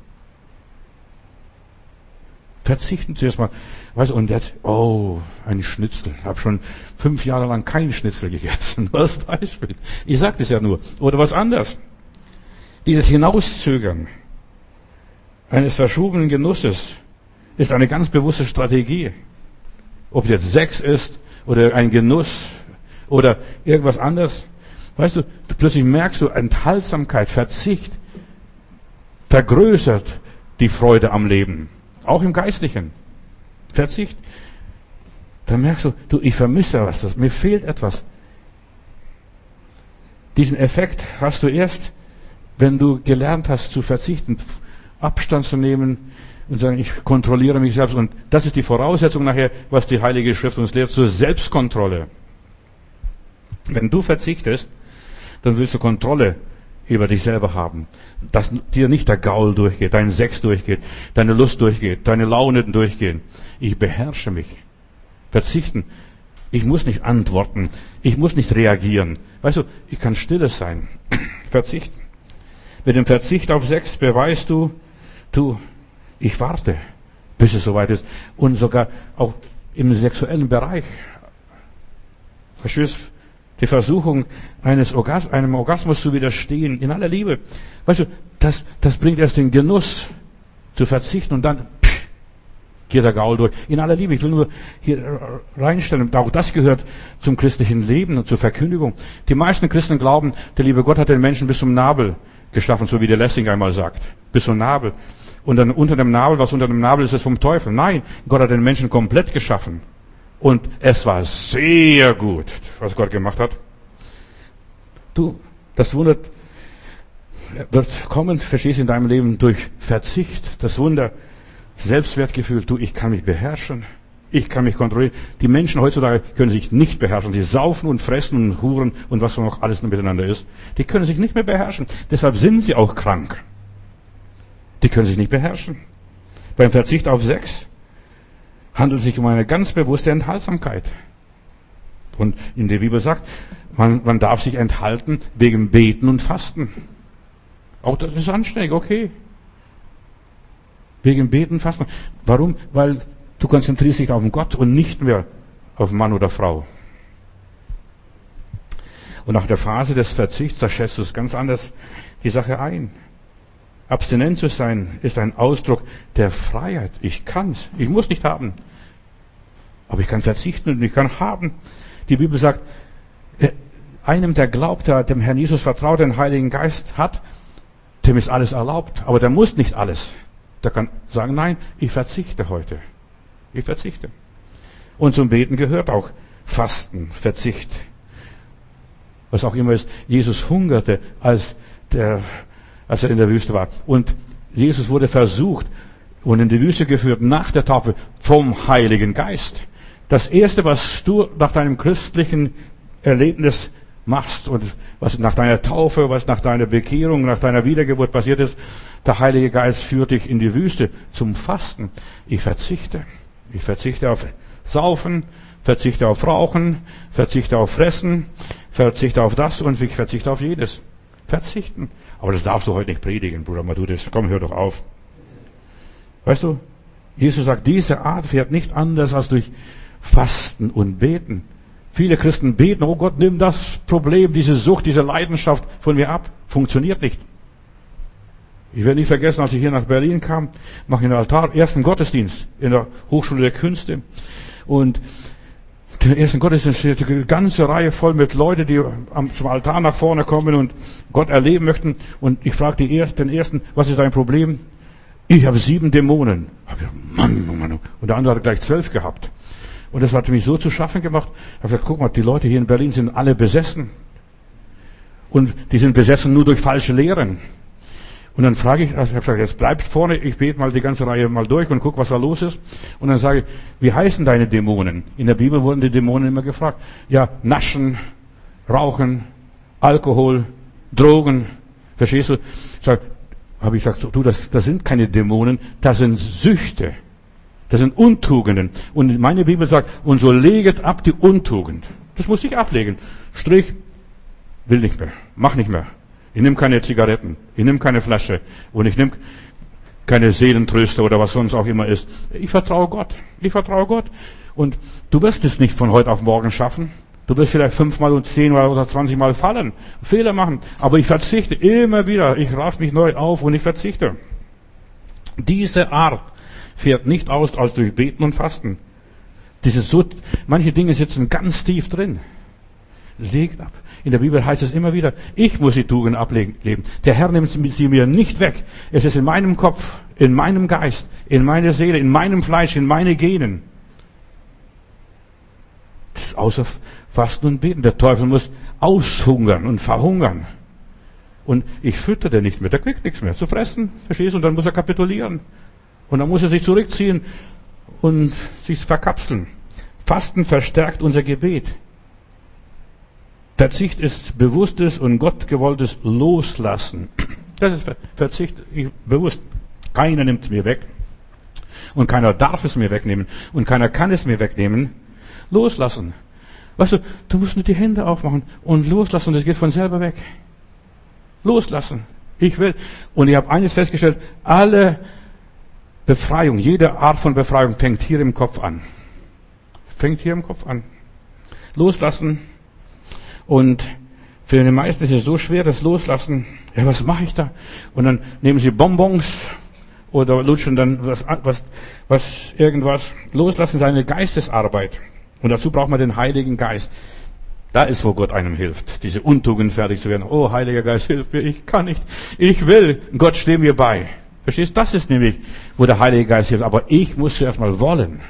Verzichten zuerst mal. Weißt du, und jetzt, oh, ein Schnitzel. Ich habe schon fünf Jahre lang keinen Schnitzel gegessen. Nur als Beispiel. Ich sage das ja nur. Oder was anderes. Dieses Hinauszögern eines verschobenen Genusses ist eine ganz bewusste Strategie. Ob jetzt Sex ist oder ein Genuss oder irgendwas anderes. Weißt du, du plötzlich merkst du, Enthaltsamkeit, Verzicht vergrößert die Freude am Leben. Auch im Geistlichen. Verzicht. Da merkst du, du, ich vermisse was, das, mir fehlt etwas. Diesen Effekt hast du erst, wenn du gelernt hast zu verzichten, Abstand zu nehmen und sagen, ich kontrolliere mich selbst. Und das ist die Voraussetzung nachher, was die Heilige Schrift uns lehrt, zur Selbstkontrolle. Wenn du verzichtest, dann willst du Kontrolle über dich selber haben. Dass dir nicht der Gaul durchgeht, dein Sex durchgeht, deine Lust durchgeht, deine Launen durchgehen. Ich beherrsche mich. Verzichten. Ich muss nicht antworten. Ich muss nicht reagieren. Weißt du, ich kann stilles sein. Verzichten. Mit dem Verzicht auf Sex beweist du, du, ich warte, bis es soweit ist. Und sogar auch im sexuellen Bereich. Verstehst du? Die Versuchung, eines Orgas- einem Orgasmus zu widerstehen, in aller Liebe. Weißt du, das, das bringt erst den Genuss, zu verzichten und dann pff, geht der Gaul durch. In aller Liebe. Ich will nur hier reinstellen, auch das gehört zum christlichen Leben und zur Verkündigung. Die meisten Christen glauben, der liebe Gott hat den Menschen bis zum Nabel geschaffen, so wie der Lessing einmal sagt. Bis zum Nabel. Und dann unter dem Nabel, was unter dem Nabel ist, ist vom Teufel. Nein, Gott hat den Menschen komplett geschaffen. Und es war sehr gut, was Gott gemacht hat. Du, das Wunder wird kommen, verstehst du, in deinem Leben durch Verzicht. Das Wunder, Selbstwertgefühl. Du, ich kann mich beherrschen. Ich kann mich kontrollieren. Die Menschen heutzutage können sich nicht beherrschen. Sie saufen und fressen und huren und was noch alles miteinander ist. Die können sich nicht mehr beherrschen. Deshalb sind sie auch krank. Die können sich nicht beherrschen. Beim Verzicht auf Sex handelt es sich um eine ganz bewusste Enthaltsamkeit. Und in der Bibel sagt, man, man darf sich enthalten wegen Beten und Fasten. Auch das ist anständig, okay. Wegen Beten und Fasten. Warum? Weil du konzentrierst dich auf Gott und nicht mehr auf Mann oder Frau. Und nach der Phase des Verzichts, da schätzt du es ganz anders die Sache ein. Abstinent zu sein ist ein Ausdruck der Freiheit. Ich kann's. Ich muss nicht haben. Aber ich kann verzichten und ich kann haben. Die Bibel sagt, einem, der glaubt, der dem Herrn Jesus vertraut, den Heiligen Geist hat, dem ist alles erlaubt. Aber der muss nicht alles. Der kann sagen, nein, ich verzichte heute. Ich verzichte. Und zum Beten gehört auch Fasten, Verzicht. Was auch immer ist. Jesus hungerte, als der als er in der Wüste war. Und Jesus wurde versucht und in die Wüste geführt nach der Taufe vom Heiligen Geist. Das Erste, was du nach deinem christlichen Erlebnis machst und was nach deiner Taufe, was nach deiner Bekehrung, nach deiner Wiedergeburt passiert ist, der Heilige Geist führt dich in die Wüste zum Fasten. Ich verzichte. Ich verzichte auf Saufen, verzichte auf Rauchen, verzichte auf Fressen, verzichte auf das und ich verzichte auf jedes. Verzichten. Aber das darfst du heute nicht predigen, Bruder Matthäus. Komm, hör doch auf. Weißt du, Jesus sagt, diese Art fährt nicht anders als durch Fasten und Beten. Viele Christen beten, oh Gott, nimm das Problem, diese Sucht, diese Leidenschaft von mir ab. Funktioniert nicht. Ich werde nie vergessen, als ich hier nach Berlin kam, mache ich einen Altar, ersten Gottesdienst in der Hochschule der Künste. Und den ersten Gottesdienst steht eine ganze Reihe voll mit Leuten, die zum Altar nach vorne kommen und Gott erleben möchten. Und ich frage den ersten, was ist dein Problem? Ich habe sieben Dämonen. Ich habe gesagt, Mann, oh Mann. Und der andere hat gleich zwölf gehabt. Und das hat mich so zu schaffen gemacht. Ich habe gesagt, guck mal, die Leute hier in Berlin sind alle besessen. Und die sind besessen nur durch falsche Lehren. Und dann frage ich, also ich habe gesagt, jetzt bleibt vorne, ich bete mal die ganze Reihe mal durch und guck, was da los ist. Und dann sage ich, wie heißen deine Dämonen? In der Bibel wurden die Dämonen immer gefragt. Ja, Naschen, Rauchen, Alkohol, Drogen. Verstehst du? Sag, habe ich gesagt, du, das, das sind keine Dämonen, das sind Süchte. Das sind Untugenden. Und meine Bibel sagt, und so leget ab die Untugend. Das muss ich ablegen. Strich, will nicht mehr, mach nicht mehr. Ich nehme keine Zigaretten, ich nehme keine Flasche und ich nehme keine Seelentröster oder was sonst auch immer ist. Ich vertraue Gott. Ich vertraue Gott. Und du wirst es nicht von heute auf morgen schaffen. Du wirst vielleicht fünfmal und zehnmal oder zwanzigmal fallen, Fehler machen. Aber ich verzichte immer wieder. Ich raff mich neu auf und ich verzichte. Diese Art fährt nicht aus als durch Beten und Fasten. Dieses so, manche Dinge sitzen ganz tief drin. Legt ab. In der Bibel heißt es immer wieder, ich muss die Tugend ablegen. Der Herr nimmt sie mir nicht weg. Es ist in meinem Kopf, in meinem Geist, in meiner Seele, in meinem Fleisch, in meine Genen. Das ist außer Fasten und Beten. Der Teufel muss aushungern und verhungern. Und ich fütter den nicht mehr. Der kriegt nichts mehr zu fressen. Verstehst du? Und dann muss er kapitulieren. Und dann muss er sich zurückziehen und sich verkapseln. Fasten verstärkt unser Gebet. Verzicht ist bewusstes und gottgewolltes Loslassen. Das ist Verzicht, ich, bewusst. Keiner nimmt es mir weg. Und keiner darf es mir wegnehmen. Und keiner kann es mir wegnehmen. Loslassen. Weißt du, du musst nur die Hände aufmachen und loslassen und es geht von selber weg. Loslassen. Ich will. Und ich habe eines festgestellt, alle Befreiung, jede Art von Befreiung fängt hier im Kopf an. Fängt hier im Kopf an. Loslassen. Und für die meisten ist es so schwer, das Loslassen. Ja, was mache ich da? Und dann nehmen sie Bonbons oder lutschen dann was, was, was, irgendwas. Loslassen ist eine Geistesarbeit. Und dazu braucht man den Heiligen Geist. Da ist, wo Gott einem hilft, diese Untugend fertig zu werden. Oh, Heiliger Geist, hilf mir, ich kann nicht. Ich will, Gott steh mir bei. Verstehst? Das ist nämlich, wo der Heilige Geist hilft. Aber ich muss zuerst mal wollen.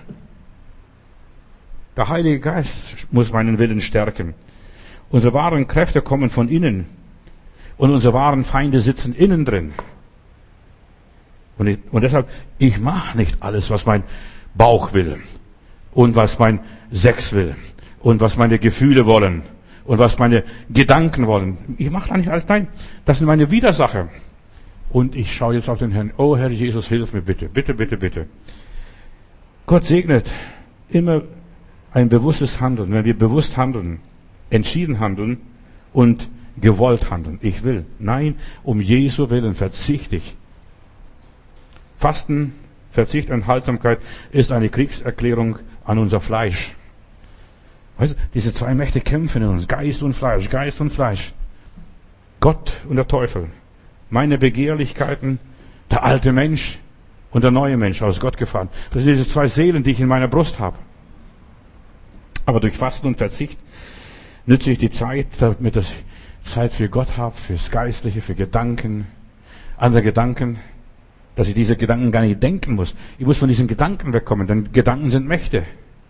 Der Heilige Geist muss meinen Willen stärken. Unsere wahren Kräfte kommen von innen. Und unsere wahren Feinde sitzen innen drin. Und, ich, und deshalb, ich mache nicht alles, was mein Bauch will. Und was mein Sex will. Und was meine Gefühle wollen. Und was meine Gedanken wollen. Ich mache da nicht alles. Nein, das sind meine Widersacher. Und ich schaue jetzt auf den Herrn. Oh Herr Jesus, hilf mir bitte. Bitte, bitte, bitte. Gott segnet immer ein bewusstes Handeln. Wenn wir bewusst handeln, entschieden handeln und gewollt handeln. Ich will. Nein, um Jesu Willen verzichte ich. Fasten, Verzicht, Enthaltsamkeit ist eine Kriegserklärung an unser Fleisch. Weißt du, diese zwei Mächte kämpfen in uns. Geist und Fleisch, Geist und Fleisch. Gott und der Teufel. Meine Begehrlichkeiten, der alte Mensch und der neue Mensch, aus Gott gefahren. Das sind diese zwei Seelen, die ich in meiner Brust habe. Aber durch Fasten und Verzicht nütze ich die Zeit, damit ich Zeit für Gott habe, fürs Geistliche, für Gedanken, andere Gedanken, dass ich diese Gedanken gar nicht denken muss. Ich muss von diesen Gedanken wegkommen, denn Gedanken sind Mächte.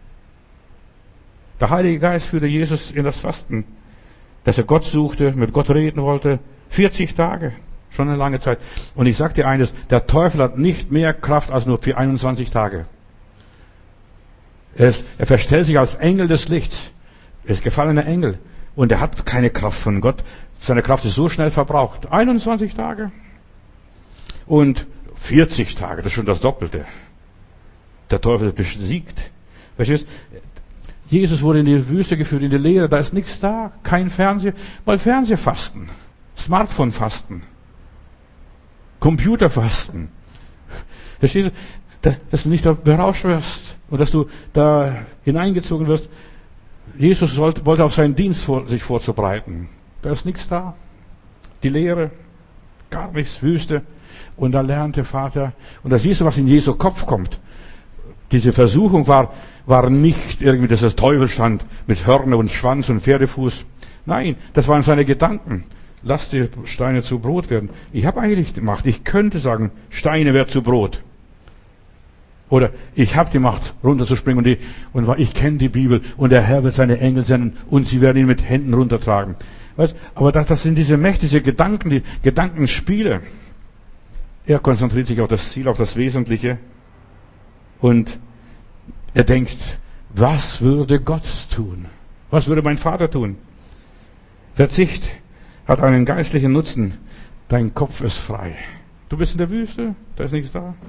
Der Heilige Geist führte Jesus in das Fasten, dass er Gott suchte, mit Gott reden wollte, vierzig Tage, schon eine lange Zeit. Und ich sage dir eines, der Teufel hat nicht mehr Kraft als nur für einundzwanzig Tage. Er, ist, er verstellt sich als Engel des Lichts. Er ist gefallener Engel. Und er hat keine Kraft von Gott. Seine Kraft ist so schnell verbraucht. einundzwanzig Tage. Und vierzig Tage, das ist schon das Doppelte. Der Teufel ist besiegt. Verstehst? Jesus wurde in die Wüste geführt, in die Leere, da ist nichts da. Kein Fernseher. Mal Fernsehfasten. Smartphone-Fasten. Computerfasten. Verstehst du? Dass, dass du nicht berauscht wirst. Und dass du da hineingezogen wirst. Jesus wollte, wollte auf seinen Dienst vor, sich vorzubereiten. Da ist nichts da. Die Leere, gar nichts, Wüste. Und da lernte Vater. Und da siehst du, was in Jesu Kopf kommt. Diese Versuchung war, war nicht irgendwie, dass das Teufel stand mit Hörner und Schwanz und Pferdefuß. Nein, das waren seine Gedanken. Lass die Steine zu Brot werden. Ich habe eigentlich die Macht. Ich könnte sagen, Steine werden zu Brot. Oder ich habe die Macht, runterzuspringen und, die, und ich kenne die Bibel und der Herr wird seine Engel senden und sie werden ihn mit Händen runtertragen. Weißt? Aber das, das sind diese Mächte, diese Gedanken, die Gedankenspiele. Er konzentriert sich auf das Ziel, auf das Wesentliche und er denkt, was würde Gott tun? Was würde mein Vater tun? Verzicht hat einen geistlichen Nutzen. Dein Kopf ist frei. Du bist in der Wüste, da ist nichts da.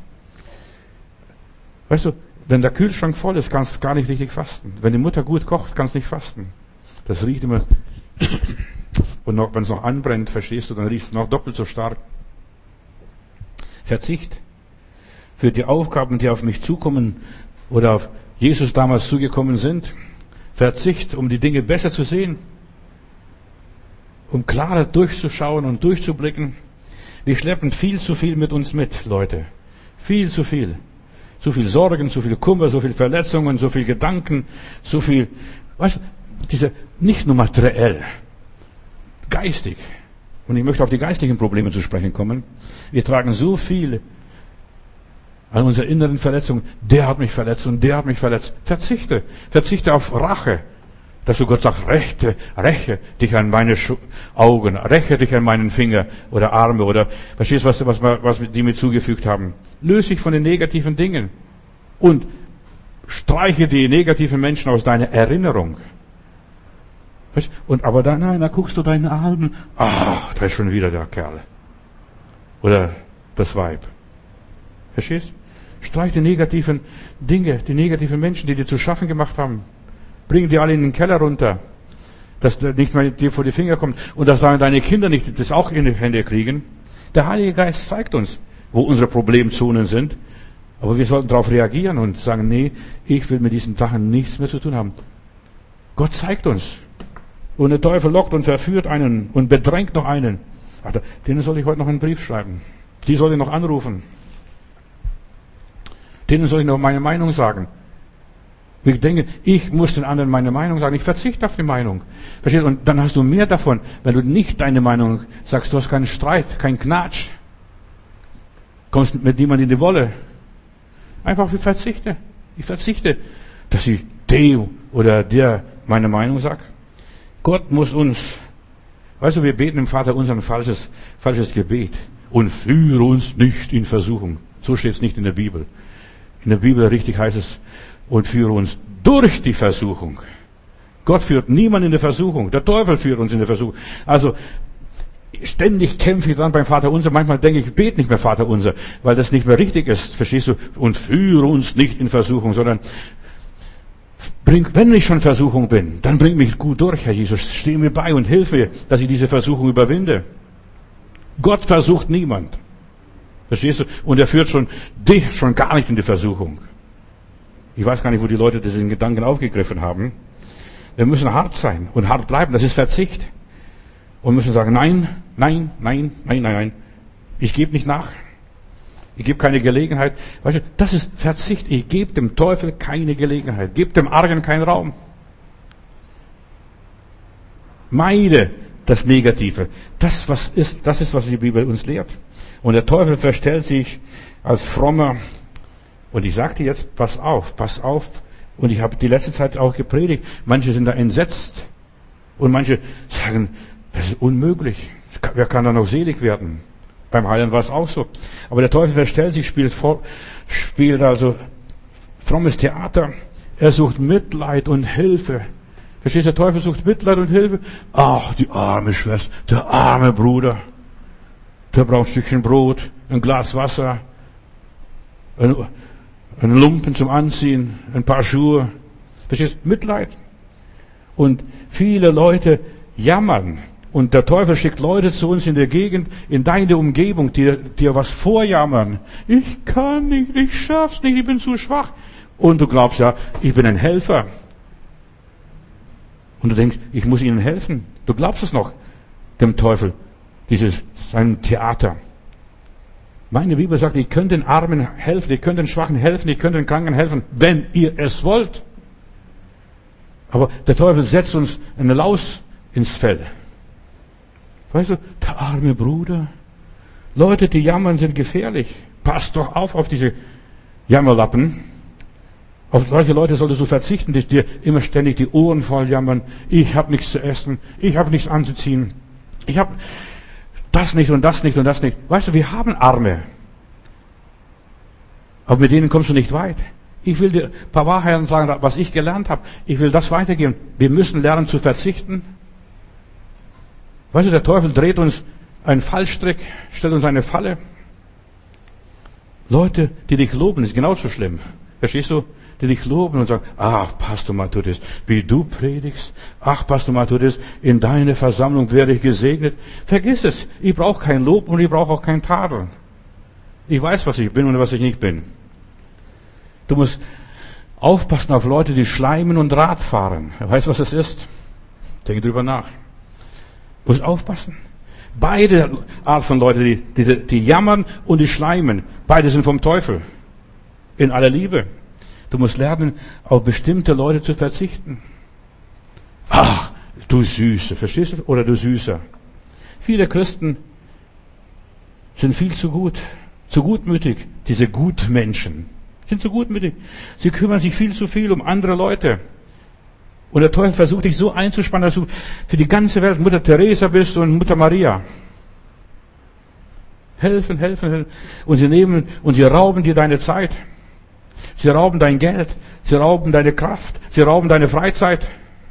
Weißt du, wenn der Kühlschrank voll ist, kannst du gar nicht richtig fasten. Wenn die Mutter gut kocht, kannst du nicht fasten. Das riecht immer. Und noch, wenn es noch anbrennt, verstehst du, dann riecht es noch doppelt so stark. Verzicht für die Aufgaben, die auf mich zukommen oder auf Jesus damals zugekommen sind. Verzicht, um die Dinge besser zu sehen, um klarer durchzuschauen und durchzublicken. Wir schleppen viel zu viel mit uns mit, Leute. Viel zu viel. So viel Sorgen, so viel Kummer, so viel Verletzungen, so viel Gedanken, so viel, weißt du, diese, nicht nur materiell, geistig. Und ich möchte auf die geistlichen Probleme zu sprechen kommen. Wir tragen so viel an unsere inneren Verletzungen. Der hat mich verletzt und der hat mich verletzt. Verzichte. Verzichte auf Rache. Dass du Gott sagst, räche, räche dich an meine Schu- Augen, räche dich an meinen Finger oder Arme oder, verstehst du, was, was, was die mir zugefügt haben. Löse dich von den negativen Dingen und streiche die negativen Menschen aus deiner Erinnerung. Und aber dann, nein, da guckst du deinen Armen, ach, da ist schon wieder der Kerl. Oder das Weib. Verstehst du? Streich die negativen Dinge, die negativen Menschen, die dir zu schaffen gemacht haben. Bring die alle in den Keller runter, dass der nicht mehr dir vor die Finger kommt und dass deine Kinder nicht das auch in die Hände kriegen. Der Heilige Geist zeigt uns, wo unsere Problemzonen sind, aber wir sollten darauf reagieren und sagen, nee, ich will mit diesen Sachen nichts mehr zu tun haben. Gott zeigt uns. Und der Teufel lockt und verführt einen und bedrängt noch einen. Ach, denen soll ich heute noch einen Brief schreiben. Die soll ich noch anrufen. Denen soll ich noch meine Meinung sagen. Wir denken, ich muss den anderen meine Meinung sagen. Ich verzichte auf die Meinung. Verstehst du? Und dann hast du mehr davon, wenn du nicht deine Meinung sagst. Du hast keinen Streit, keinen Knatsch. Kommst mit niemandem in die Wolle. Einfach, ich verzichte. Ich verzichte, dass ich dem oder der meine Meinung sagt. Gott muss uns, weißt du, wir beten im Vater unser ein falsches, falsches Gebet. Und führe uns nicht in Versuchung. So steht es nicht in der Bibel. In der Bibel richtig heißt es, und führe uns durch die Versuchung. Gott führt niemanden in die Versuchung. Der Teufel führt uns in die Versuchung. Also, ständig kämpfe ich dran beim Vater unser. Manchmal denke ich, ich bete nicht mehr Vater unser, weil das nicht mehr richtig ist. Verstehst du? Und führe uns nicht in Versuchung, sondern bring, wenn ich schon in Versuchung bin, dann bring mich gut durch, Herr Jesus. Steh mir bei und hilf mir, dass ich diese Versuchung überwinde. Gott versucht niemand. Verstehst du? Und er führt schon dich schon gar nicht in die Versuchung. Ich weiß gar nicht, wo die Leute diesen Gedanken aufgegriffen haben. Wir müssen hart sein und hart bleiben. Das ist Verzicht. Und müssen sagen, nein, nein, nein, nein, nein, nein. Ich gebe nicht nach. Ich gebe keine Gelegenheit. Weißt du, das ist Verzicht. Ich gebe dem Teufel keine Gelegenheit. Gebe dem Argen keinen Raum. Meide das Negative. Das, was ist, das ist, was die Bibel uns lehrt. Und der Teufel verstellt sich als frommer. Und ich sage dir jetzt, pass auf, pass auf. Und ich habe die letzte Zeit auch gepredigt. Manche sind da entsetzt. Und manche sagen, das ist unmöglich. Wer kann da noch selig werden? Beim Heiland war es auch so. Aber der Teufel verstellt sich, spielt, vor, spielt also frommes Theater. Er sucht Mitleid und Hilfe. Verstehst du, der Teufel sucht Mitleid und Hilfe. Ach, die arme Schwester, der arme Bruder. Der braucht ein Stückchen Brot, ein Glas Wasser, ein, ein Lumpen zum Anziehen, ein paar Schuhe. Verstehst du? Mitleid. Und viele Leute jammern. Und der Teufel schickt Leute zu uns in der Gegend, in deine Umgebung, die dir was vorjammern. Ich kann nicht, ich schaff's nicht, ich bin zu schwach. Und du glaubst ja, ich bin ein Helfer. Und du denkst, ich muss ihnen helfen. Du glaubst es noch, dem Teufel, dieses, sein Theater. Meine Bibel sagt, ich könnte den Armen helfen, ich könnte den Schwachen helfen, ich könnte den Kranken helfen, wenn ihr es wollt. Aber der Teufel setzt uns eine Laus ins Fell. Weißt du, der arme Bruder. Leute, die jammern, sind gefährlich. Passt doch auf auf diese Jammerlappen. Auf solche Leute solltest du verzichten, die dir immer ständig die Ohren voll jammern. Ich habe nichts zu essen, ich habe nichts anzuziehen, ich habe das nicht und das nicht und das nicht. Weißt du, wir haben Arme. Aber mit denen kommst du nicht weit. Ich will dir ein paar Wahrheiten sagen, was ich gelernt habe. Ich will das weitergeben. Wir müssen lernen zu verzichten. Weißt du, der Teufel dreht uns ein Fallstrick, stellt uns eine Falle. Leute, die dich loben, ist genauso schlimm. Verstehst du? Die dich loben und sagen, ach, Pastor Matthäus, wie du predigst. Ach, Pastor Matthäus, in deine Versammlung werde ich gesegnet. Vergiss es. Ich brauche kein Lob und ich brauche auch kein Tadel. Ich weiß, was ich bin und was ich nicht bin. Du musst aufpassen auf Leute, die schleimen und Rad fahren. Weißt du, was das ist? Denk drüber nach. Du musst aufpassen. Beide Art von Leuten, die, die, die jammern und die schleimen, beide sind vom Teufel. In aller Liebe. Du musst lernen, auf bestimmte Leute zu verzichten. Ach, du Süße, verstehst du? Oder du Süßer. Viele Christen sind viel zu gut, zu gutmütig. Diese Gutmenschen sind zu gutmütig. Sie kümmern sich viel zu viel um andere Leute. Und der Teufel versucht dich so einzuspannen, dass du für die ganze Welt Mutter Teresa bist und Mutter Maria. Helfen, helfen, helfen. Und sie nehmen, und sie rauben dir deine Zeit. Sie rauben dein Geld. Sie rauben deine Kraft. Sie rauben deine Freizeit.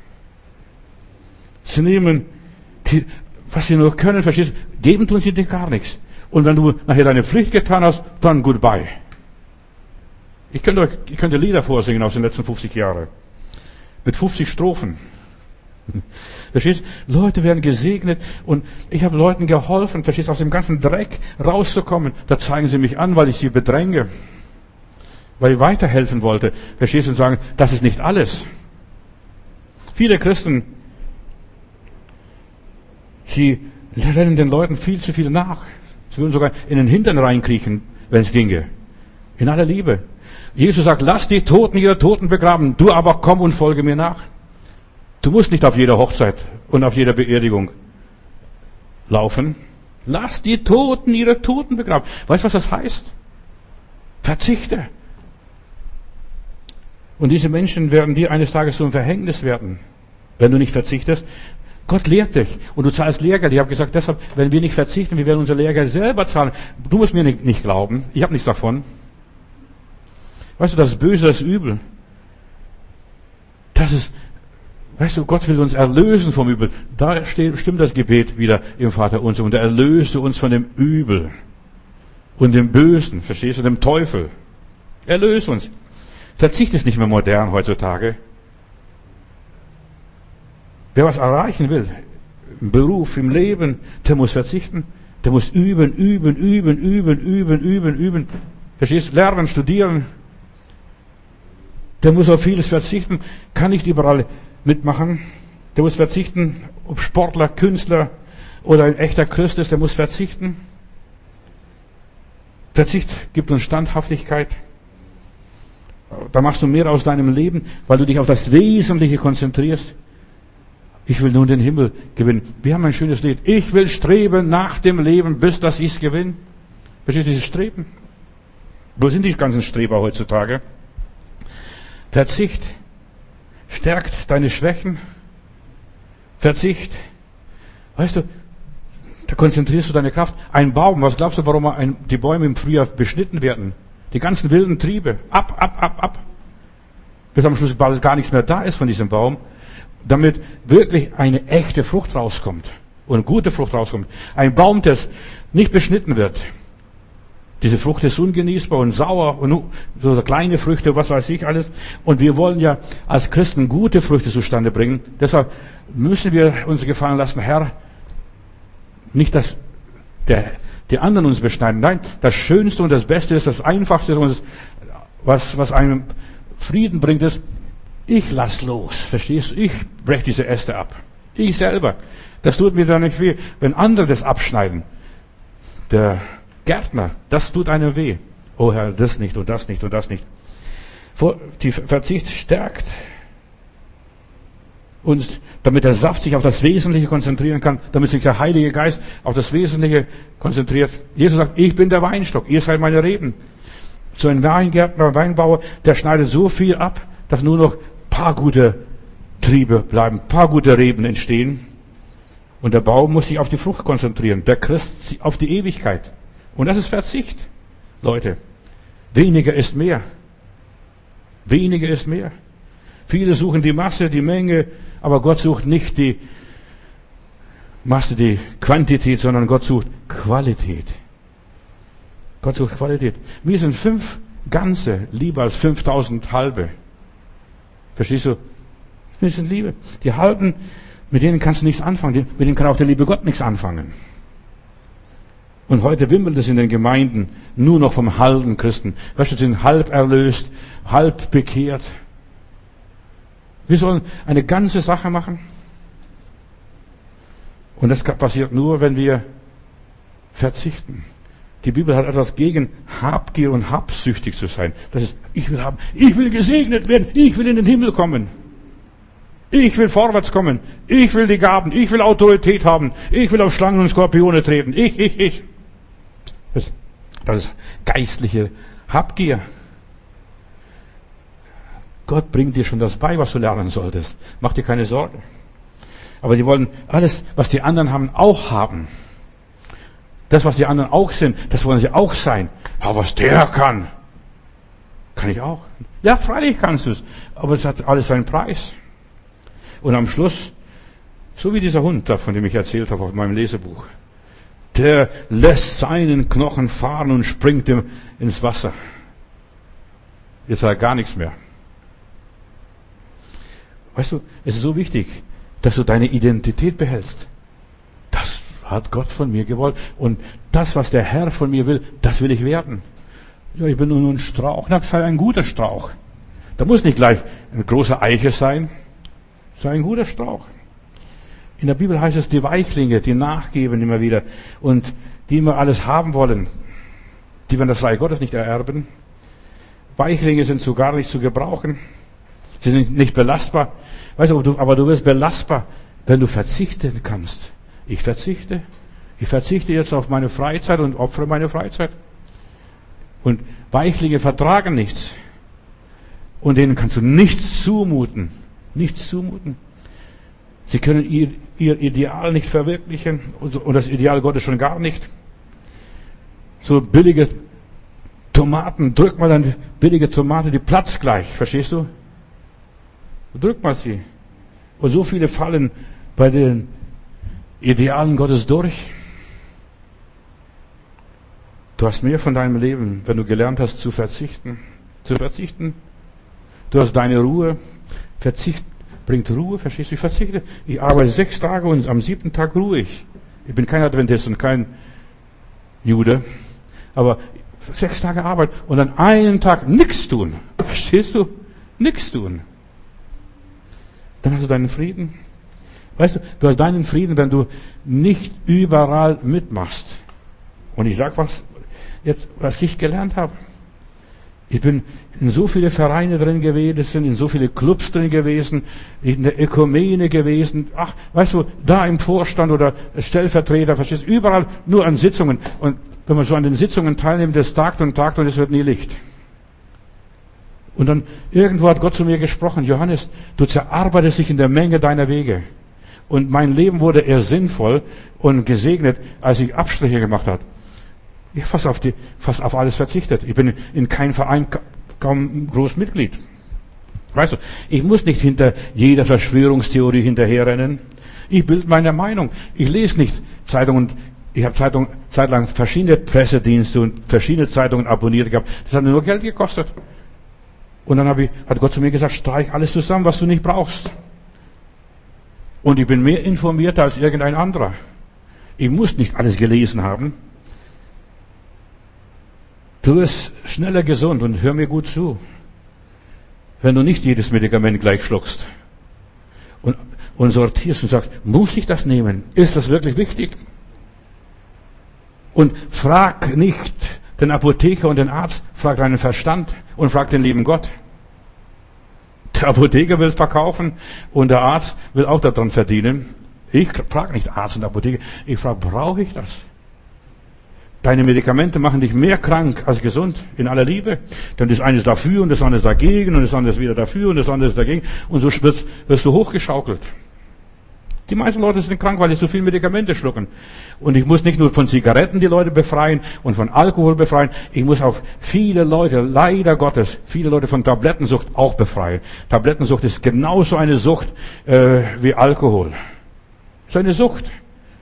Sie nehmen, die, was sie nur können, verstehst du? Geben tun sie dir gar nichts. Und wenn du nachher deine Pflicht getan hast, dann goodbye. Ich könnte euch, ich könnte Lieder vorsingen aus den letzten fünfzig Jahren. Mit fünfzig Strophen. Verstehst? Leute werden gesegnet und ich habe Leuten geholfen, verstehst, aus dem ganzen Dreck rauszukommen. Da zeigen sie mich an, weil ich sie bedränge. Weil ich weiterhelfen wollte. Verstehst du? Und sagen, das ist nicht alles. Viele Christen, sie rennen den Leuten viel zu viel nach. Sie würden sogar in den Hintern reinkriechen, wenn es ginge. In aller Liebe. Jesus sagt, lass die Toten ihre Toten begraben, du aber komm und folge mir nach. Du musst nicht auf jeder Hochzeit und auf jeder Beerdigung laufen. Lass die Toten ihre Toten begraben. Weißt du, was das heißt? Verzichte. Und diese Menschen werden dir eines Tages zum Verhängnis werden, wenn du nicht verzichtest. Gott lehrt dich und du zahlst Lehrgeld. Ich habe gesagt, deshalb, wenn wir nicht verzichten, wir werden unser Lehrgeld selber zahlen. Du musst mir nicht, nicht glauben, ich habe nichts davon. Weißt du, das Böse, das Übel, das ist, weißt du, Gott will uns erlösen vom Übel. Da steht, stimmt das Gebet wieder im Vater unser. Und er erlöste uns von dem Übel und dem Bösen, verstehst du, dem Teufel. Erlöse uns. Verzicht ist nicht mehr modern heutzutage. Wer was erreichen will, im Beruf, im Leben, der muss verzichten. Der muss üben, üben, üben, üben, üben, üben, üben. Verstehst du? Lernen, studieren. Der muss auf vieles verzichten, kann nicht überall mitmachen. Der muss verzichten, ob Sportler, Künstler oder ein echter Christ ist, der muss verzichten. Verzicht gibt uns Standhaftigkeit. Da machst du mehr aus deinem Leben, weil du dich auf das Wesentliche konzentrierst. Ich will nun den Himmel gewinnen. Wir haben ein schönes Lied. Ich will streben nach dem Leben, bis dass ich es gewinne. Verstehst du dieses Streben? Wo sind die ganzen Streber heutzutage? Verzicht stärkt deine Schwächen. Verzicht, weißt du, da konzentrierst du deine Kraft. Ein Baum, was glaubst du, warum ein, die Bäume im Frühjahr beschnitten werden? Die ganzen wilden Triebe, ab, ab, ab, ab. Bis am Schluss bald gar nichts mehr da ist von diesem Baum, damit wirklich eine echte Frucht rauskommt und gute Frucht rauskommt. Ein Baum, der nicht beschnitten wird. Diese Frucht ist ungenießbar und sauer und so kleine Früchte, was weiß ich alles. Und wir wollen ja als Christen gute Früchte zustande bringen. Deshalb müssen wir uns gefallen lassen, Herr, nicht, dass der, die anderen uns beschneiden. Nein, das Schönste und das Beste ist, das Einfachste und das, was, was einem Frieden bringt, ist, ich lass los. Verstehst du? Ich breche diese Äste ab. Ich selber. Das tut mir dann nicht weh, wenn andere das abschneiden. Der Gärtner, das tut einem weh. Oh Herr, das nicht und das nicht und das nicht. Die Verzicht stärkt uns, damit der Saft sich auf das Wesentliche konzentrieren kann, damit sich der Heilige Geist auf das Wesentliche konzentriert. Jesus sagt, ich bin der Weinstock, ihr seid meine Reben. So ein Weingärtner, Weinbauer, der schneidet so viel ab, dass nur noch paar gute Triebe bleiben, paar gute Reben entstehen. Und der Baum muss sich auf die Frucht konzentrieren, der Christ auf die Ewigkeit. Und das ist Verzicht, Leute. Weniger ist mehr. Weniger ist mehr. Viele suchen die Masse, die Menge, aber Gott sucht nicht die machst du die Quantität, sondern Gott sucht Qualität. Gott sucht Qualität. Mir sind fünf Ganze lieber als fünftausend Halbe. Verstehst du? Mir sind Liebe. Die Halben, mit denen kannst du nichts anfangen. Mit denen kann auch der liebe Gott nichts anfangen. Und heute wimmelt es in den Gemeinden nur noch vom halben Christen. Weißt du, sie sind halb erlöst, halb bekehrt. Wir sollen eine ganze Sache machen. Und das passiert nur, wenn wir verzichten. Die Bibel hat etwas gegen Habgier und habsüchtig zu sein. Das ist, ich will haben, ich will gesegnet werden, ich will in den Himmel kommen. Ich will vorwärts kommen. Ich will die Gaben, ich will Autorität haben. Ich will auf Schlangen und Skorpione treten. Ich, ich, ich. Das, das ist geistliche Habgier. Gott bringt dir schon das bei, was du lernen solltest. Mach dir keine Sorge. Aber die wollen alles, was die anderen haben, auch haben. Das, was die anderen auch sind, das wollen sie auch sein. Aber was der kann, kann ich auch. Ja, freilich kannst du es. Aber es hat alles seinen Preis. Und am Schluss, so wie dieser Hund, von dem ich erzählt habe auf meinem Lesebuch, der lässt seinen Knochen fahren und springt ihm ins Wasser. Jetzt hat er gar nichts mehr. Weißt du, es ist so wichtig, dass du deine Identität behältst. Das hat Gott von mir gewollt. Und das, was der Herr von mir will, das will ich werden. Ja, ich bin nur ein Strauch. Na, sei ein guter Strauch. Da muss nicht gleich eine große Eiche sein. Sei ein guter Strauch. In der Bibel heißt es, die Weichlinge, die nachgeben immer wieder und die immer alles haben wollen, die werden das Reich Gottes nicht ererben. Weichlinge sind so gar nicht zu gebrauchen. Sie sind nicht belastbar. Weißt du, aber du wirst belastbar, wenn du verzichten kannst. Ich verzichte. Ich verzichte jetzt auf meine Freizeit und opfere meine Freizeit. Und Weichlinge vertragen nichts. Und denen kannst du nichts zumuten. Nichts zumuten. Sie können ihr, ihr Ideal nicht verwirklichen. Und das Ideal Gottes schon gar nicht. So billige Tomaten, drück mal dann billige Tomate, die platzt gleich. Verstehst du? Drück mal sie. Und so viele fallen bei den Idealen Gottes durch. Du hast mehr von deinem Leben, wenn du gelernt hast zu verzichten. Zu verzichten. Du hast deine Ruhe. Verzicht bringt Ruhe, verstehst du? Ich verzichte. Ich arbeite sechs Tage und am siebten Tag ruhig. Ich bin kein Adventist und kein Jude. Aber sechs Tage Arbeit und dann einen Tag nichts tun. Verstehst du? Nichts tun. Dann hast du deinen Frieden. Weißt du, du hast deinen Frieden, wenn du nicht überall mitmachst. Und ich sag was, jetzt, was ich gelernt habe. Ich bin in so viele Vereine drin gewesen, in so viele Clubs drin gewesen, in der Ökumene gewesen. Ach, weißt du, da im Vorstand oder Stellvertreter, verstehst du, überall nur an Sitzungen. Und wenn man so an den Sitzungen teilnimmt, das tagt und tagt und es wird nie Licht. Und dann irgendwo hat Gott zu mir gesprochen, Johannes, du zerarbeitest dich in der Menge deiner Wege. Und mein Leben wurde eher sinnvoll und gesegnet, als ich Abstriche gemacht habe. Ich fast auf die, fast auf alles verzichtet. Ich bin in keinem Verein kaum groß Mitglied. Weißt du, ich muss nicht hinter jeder Verschwörungstheorie hinterherrennen. Ich bilde meine Meinung. Ich lese nicht Zeitungen. Ich habe Zeitung, zeitlang verschiedene Pressedienste und verschiedene Zeitungen abonniert gehabt. Das hat mir nur Geld gekostet. Und dann habe ich, hat Gott zu mir gesagt, streich alles zusammen, was du nicht brauchst. Und ich bin mehr informierter als irgendein anderer. Ich muss nicht alles gelesen haben. Du wirst schneller gesund und hör mir gut zu. Wenn du nicht jedes Medikament gleich schluckst und, und sortierst und sagst, muss ich das nehmen? Ist das wirklich wichtig? Und frag nicht den Apotheker und den Arzt, frag deinen Verstand und frag den lieben Gott. Der Apotheker will verkaufen und der Arzt will auch daran verdienen. Ich frage nicht Arzt und Apotheker, ich frage, brauche ich das? Deine Medikamente machen dich mehr krank als gesund, in aller Liebe. Denn das eine ist dafür und das andere ist dagegen und das andere ist wieder dafür und das andere ist dagegen. Und so wirst, wirst du hochgeschaukelt. Die meisten Leute sind krank, weil sie so viel Medikamente schlucken. Und ich muss nicht nur von Zigaretten die Leute befreien und von Alkohol befreien. Ich muss auch viele Leute, leider Gottes, viele Leute von Tablettensucht auch befreien. Tablettensucht ist genauso eine Sucht äh, wie Alkohol. Es ist eine Sucht.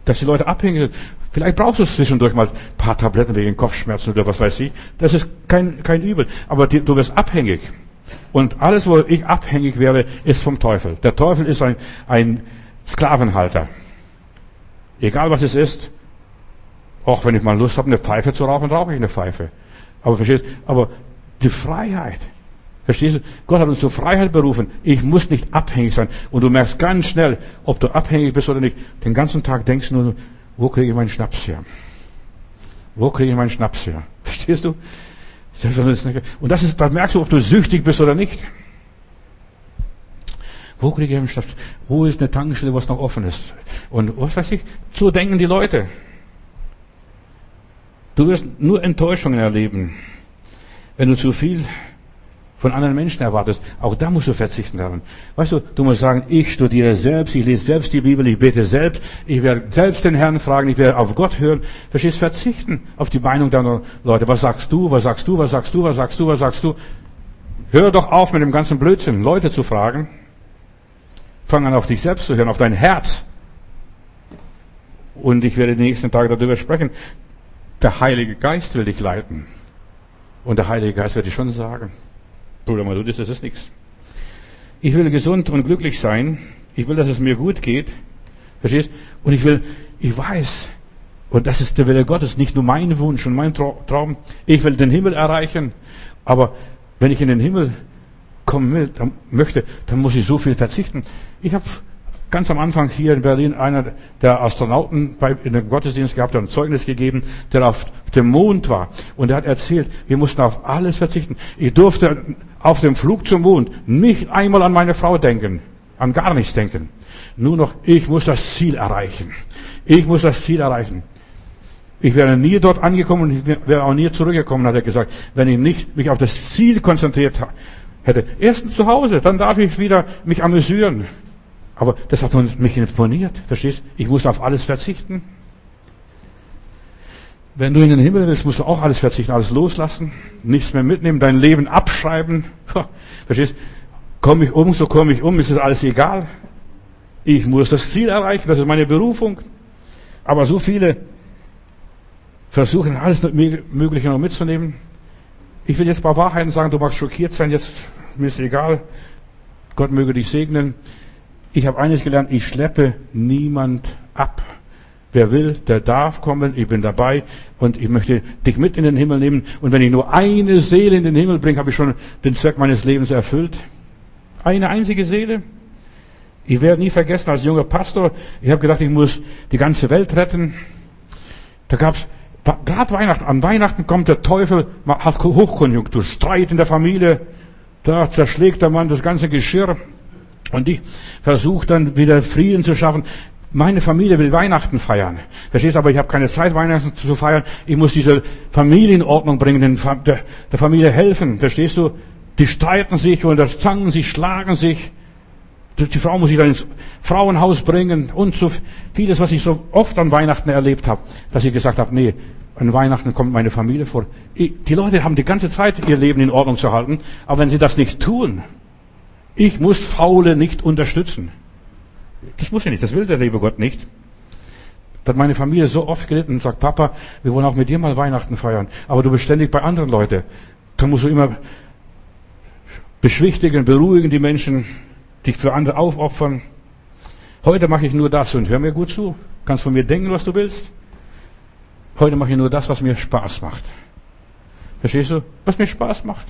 dass die Leute abhängig sind. Vielleicht brauchst du zwischendurch mal ein paar Tabletten wegen Kopfschmerzen oder was weiß ich. Das ist kein, kein Übel. Aber die, du wirst abhängig. Und alles, wo ich abhängig wäre, ist vom Teufel. Der Teufel ist ein, ein Sklavenhalter. Egal was es ist. Auch wenn ich mal Lust habe, eine Pfeife zu rauchen, rauche ich eine Pfeife. Aber verstehst du? Aber die Freiheit. Verstehst du? Gott hat uns zur Freiheit berufen. Ich muss nicht abhängig sein. Und du merkst ganz schnell, ob du abhängig bist oder nicht. Den ganzen Tag denkst du nur, wo kriege ich meinen Schnaps her? Wo kriege ich meinen Schnaps her? Verstehst du? Und das ist, da merkst du, ob du süchtig bist oder nicht. Wo kriege ich meinen Schnaps? Wo ist eine Tankstelle, was noch offen ist? Und was weiß ich? So denken die Leute. Du wirst nur Enttäuschungen erleben, wenn du zu viel von anderen Menschen erwartest. Auch da musst du verzichten daran. Weißt du, du musst sagen, ich studiere selbst, ich lese selbst die Bibel, ich bete selbst, ich werde selbst den Herrn fragen, ich werde auf Gott hören. Verstehst, verzichten auf die Meinung deiner Leute. Was sagst du, was sagst du, was sagst du, was sagst du, was sagst du? Hör doch auf mit dem ganzen Blödsinn, Leute zu fragen. Fang an, auf dich selbst zu hören, auf dein Herz. Und ich werde die nächsten Tage darüber sprechen. Der Heilige Geist will dich leiten. Und der Heilige Geist wird dir schon sagen, Bruder Maludis, das ist nichts. Ich will gesund und glücklich sein. Ich will, dass es mir gut geht. Verstehst? Und ich will, ich weiß, und das ist der Wille Gottes, nicht nur mein Wunsch und mein Traum. Ich will den Himmel erreichen. Aber wenn ich in den Himmel kommen will, dann möchte, dann muss ich so viel verzichten. Ich habe ganz am Anfang hier in Berlin einer der Astronauten bei, in einem Gottesdienst gehabt, der ein Zeugnis gegeben, der auf dem Mond war. Und er hat erzählt, wir mussten auf alles verzichten. Ich durfte auf dem Flug zum Mond nicht einmal an meine Frau denken, an gar nichts denken. Nur noch, ich muss das Ziel erreichen. Ich muss das Ziel erreichen. Ich wäre nie dort angekommen und ich wäre auch nie zurückgekommen, hat er gesagt, wenn ich nicht mich auf das Ziel konzentriert hätte. Erstens zu Hause, dann darf ich wieder mich amüsieren. Aber das hat mich imponiert, verstehst? Ich muss auf alles verzichten. Wenn du in den Himmel willst, musst du auch alles verzichten, alles loslassen, nichts mehr mitnehmen, dein Leben abschreiben. Verstehst? Komme ich um, so komme ich um, ist es alles egal. Ich muss das Ziel erreichen, das ist meine Berufung. Aber so viele versuchen, alles Mögliche noch mitzunehmen. Ich will jetzt ein paar Wahrheiten sagen, du magst schockiert sein, jetzt mir ist egal. Gott möge dich segnen. Ich habe eines gelernt, ich schleppe niemand ab. Wer will, der darf kommen, ich bin dabei und ich möchte dich mit in den Himmel nehmen. Und wenn ich nur eine Seele in den Himmel bringe, habe ich schon den Zweck meines Lebens erfüllt. Eine einzige Seele. Ich werde nie vergessen, als junger Pastor, ich habe gedacht, ich muss die ganze Welt retten. Da gab's gerade Weihnachten, an Weihnachten kommt der Teufel, hat Hochkonjunktur, Streit in der Familie, da zerschlägt der Mann das ganze Geschirr. Und ich versuche dann wieder Frieden zu schaffen. Meine Familie will Weihnachten feiern. Verstehst du? Aber ich habe keine Zeit, Weihnachten zu feiern. Ich muss diese Familie in Ordnung bringen, den, der, der Familie helfen. Verstehst du? Die streiten sich und das zangen sich, schlagen sich. Die, die Frau muss ich dann ins Frauenhaus bringen und so vieles, was ich so oft an Weihnachten erlebt habe, dass ich gesagt habe, nee, an Weihnachten kommt meine Familie vor. Ich, die Leute haben die ganze Zeit ihr Leben in Ordnung zu halten, aber wenn sie das nicht tun, ich muss Faule nicht unterstützen. Das muss ich nicht, das will der liebe Gott nicht. Da hat meine Familie so oft gelitten und sagt, Papa, wir wollen auch mit dir mal Weihnachten feiern. Aber du bist ständig bei anderen Leuten. Dann musst du immer beschwichtigen, beruhigen die Menschen, dich für andere aufopfern. Heute mache ich nur das und hör mir gut zu. Kannst von mir denken, was du willst. Heute mache ich nur das, was mir Spaß macht. Verstehst du? Was mir Spaß macht.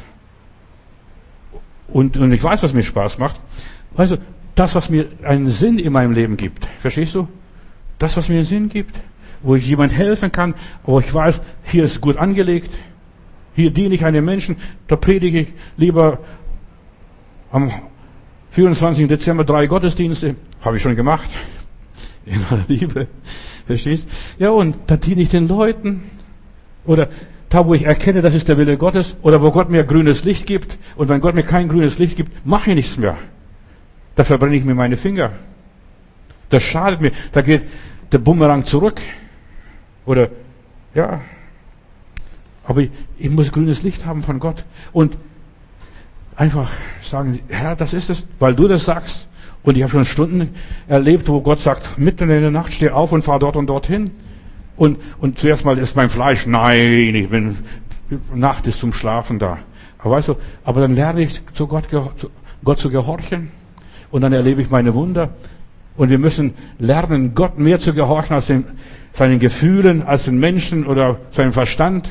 Und, und ich weiß, was mir Spaß macht. Weißt du, das, was mir einen Sinn in meinem Leben gibt. Verstehst du? Das, was mir einen Sinn gibt. Wo ich jemand helfen kann, wo ich weiß, hier ist gut angelegt. Hier diene ich einem Menschen. Da predige ich lieber am vierundzwanzigsten Dezember drei Gottesdienste. Habe ich schon gemacht. In aller Liebe. Verstehst? Ja, und da diene ich den Leuten. Oder da, wo ich erkenne, das ist der Wille Gottes, oder wo Gott mir grünes Licht gibt, und wenn Gott mir kein grünes Licht gibt, mache ich nichts mehr. Da verbrenne ich mir meine Finger. Das schadet mir. Da geht der Bumerang zurück. Oder, ja. Aber ich, ich muss grünes Licht haben von Gott. Und einfach sagen, Herr, das ist es, weil du das sagst. Und ich habe schon Stunden erlebt, wo Gott sagt, mitten in der Nacht steh auf und fahr dort und dorthin. Und, und zuerst mal ist mein Fleisch, nein, ich bin, Nacht ist zum Schlafen da. Aber weißt du, aber dann lerne ich zu Gott, zu Gott zu gehorchen. Und dann erlebe ich meine Wunder. Und wir müssen lernen, Gott mehr zu gehorchen als den, seinen Gefühlen, als den Menschen oder seinem Verstand.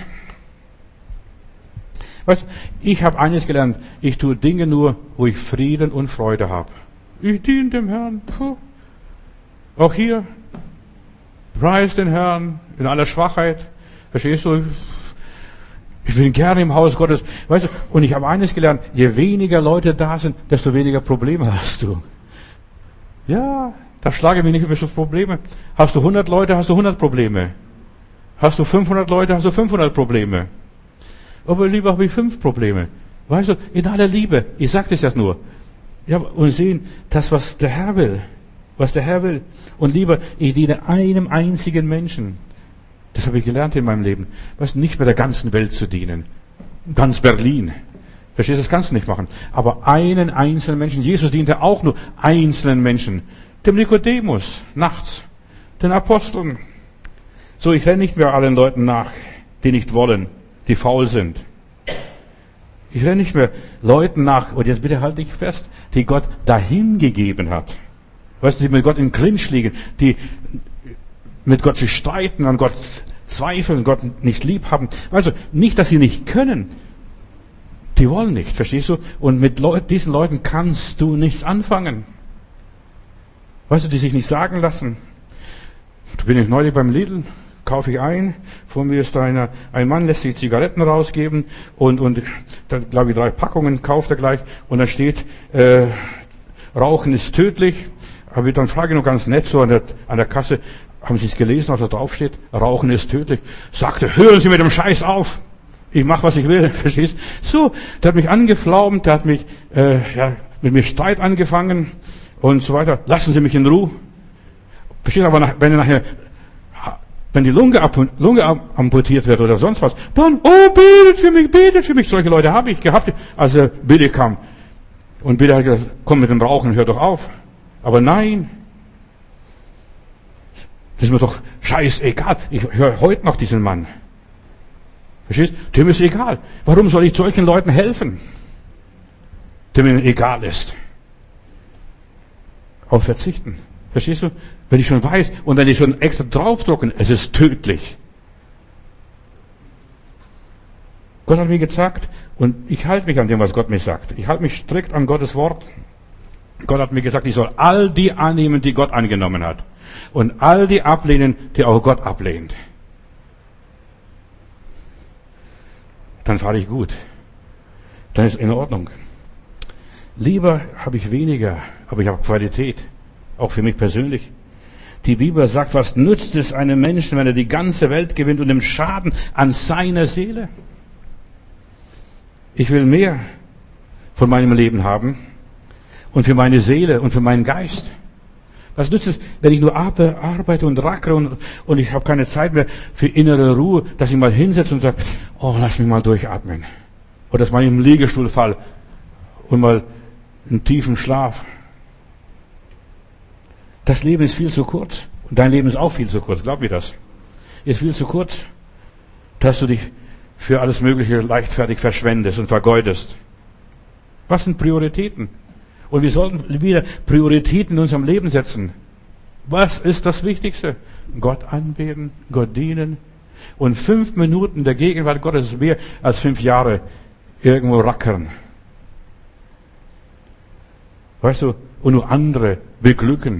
Weißt du, ich habe eines gelernt, ich tue Dinge nur, wo ich Frieden und Freude habe. Ich diene dem Herrn. Puh. Auch hier, preis den Herrn in aller Schwachheit. Verstehst du? Ich bin gerne im Haus Gottes. Weißt du, und ich habe eines gelernt, je weniger Leute da sind, desto weniger Probleme hast du. Ja, da schlage ich mich nicht über so Probleme. Hast du hundert Leute, hast du hundert Probleme. Hast du fünfhundert Leute, hast du fünfhundert Probleme. Aber lieber habe ich fünf Probleme. Weißt du, in aller Liebe. Ich sage das jetzt nur. Ja, und sehen, das, was der Herr will. Was der Herr will. Und lieber, ich diene einem einzigen Menschen. Das habe ich gelernt in meinem Leben. Weißt du, nicht mehr der ganzen Welt zu dienen. Ganz Berlin. Verstehst du, das kannst du nicht machen. Aber einen einzelnen Menschen. Jesus diente auch nur einzelnen Menschen. Dem Nikodemus, nachts. Den Aposteln. So, ich renne nicht mehr allen Leuten nach, die nicht wollen, die faul sind. Ich renne nicht mehr Leuten nach, und jetzt bitte halt dich fest, die Gott dahingegeben hat. Weißt du, die mit Gott in Clinch liegen, die mit Gott sich streiten, an Gott zweifeln, Gott nicht lieb haben. Weißt du, nicht, dass sie nicht können. Die wollen nicht, verstehst du? Und mit Leut, diesen Leuten kannst du nichts anfangen. Weißt du, die sich nicht sagen lassen. Da bin ich neulich beim Lidl, kaufe ich ein, vor mir ist da einer, ein Mann, lässt sich Zigaretten rausgeben und, und da glaube ich drei Packungen kauft er gleich und dann steht, äh, Rauchen ist tödlich. Aber dann frage ich nur ganz nett so an der, an der Kasse, haben Sie es gelesen, was da drauf steht? Rauchen ist tödlich. Sagte, hören Sie mit dem Scheiß auf. Ich mache, was ich will, verstehst? So, der hat mich angeflaumt, der hat mich, äh, ja, mit mir Streit angefangen und so weiter. Lassen Sie mich in Ruhe. Verstehst aber, nach, wenn er nachher, wenn die Lunge, ab, Lunge amputiert wird oder sonst was, dann, oh, betet für mich, betet für mich. Solche Leute habe ich gehabt, als er Billy kam. Und Billy hat gesagt, komm mit dem Rauchen, hör doch auf. Aber nein. Das ist mir doch scheißegal. Ich höre heute noch diesen Mann. Verstehst? Dem ist egal. Warum soll ich solchen Leuten helfen? Dem ihnen egal ist. Auf verzichten. Verstehst du? Wenn ich schon weiß und wenn ich schon extra draufdrucken, es ist tödlich. Gott hat mir gesagt, und ich halte mich an dem, was Gott mir sagt. Ich halte mich strikt an Gottes Wort. Gott hat mir gesagt, ich soll all die annehmen, die Gott angenommen hat. Und all die ablehnen, die auch Gott ablehnt. Dann fahre ich gut. Dann ist in Ordnung. Lieber habe ich weniger, aber ich habe Qualität. Auch für mich persönlich. Die Bibel sagt, was nützt es einem Menschen, wenn er die ganze Welt gewinnt und im Schaden an seiner Seele? Ich will mehr von meinem Leben haben und für meine Seele und für meinen Geist. Was nützt es, wenn ich nur arbeite und rackere und, und ich habe keine Zeit mehr für innere Ruhe, dass ich mal hinsetze und sage, oh, lass mich mal durchatmen. Oder dass ich mal im Liegestuhl fall und mal einen tiefen Schlaf. Das Leben ist viel zu kurz. Und dein Leben ist auch viel zu kurz, glaub mir das. Ist viel zu kurz, dass du dich für alles Mögliche leichtfertig verschwendest und vergeudest. Was sind Prioritäten? Und wir sollten wieder Prioritäten in unserem Leben setzen. Was ist das Wichtigste? Gott anbeten, Gott dienen. Und fünf Minuten der Gegenwart Gottes ist mehr als fünf Jahre irgendwo rackern. Weißt du, und nur andere beglücken.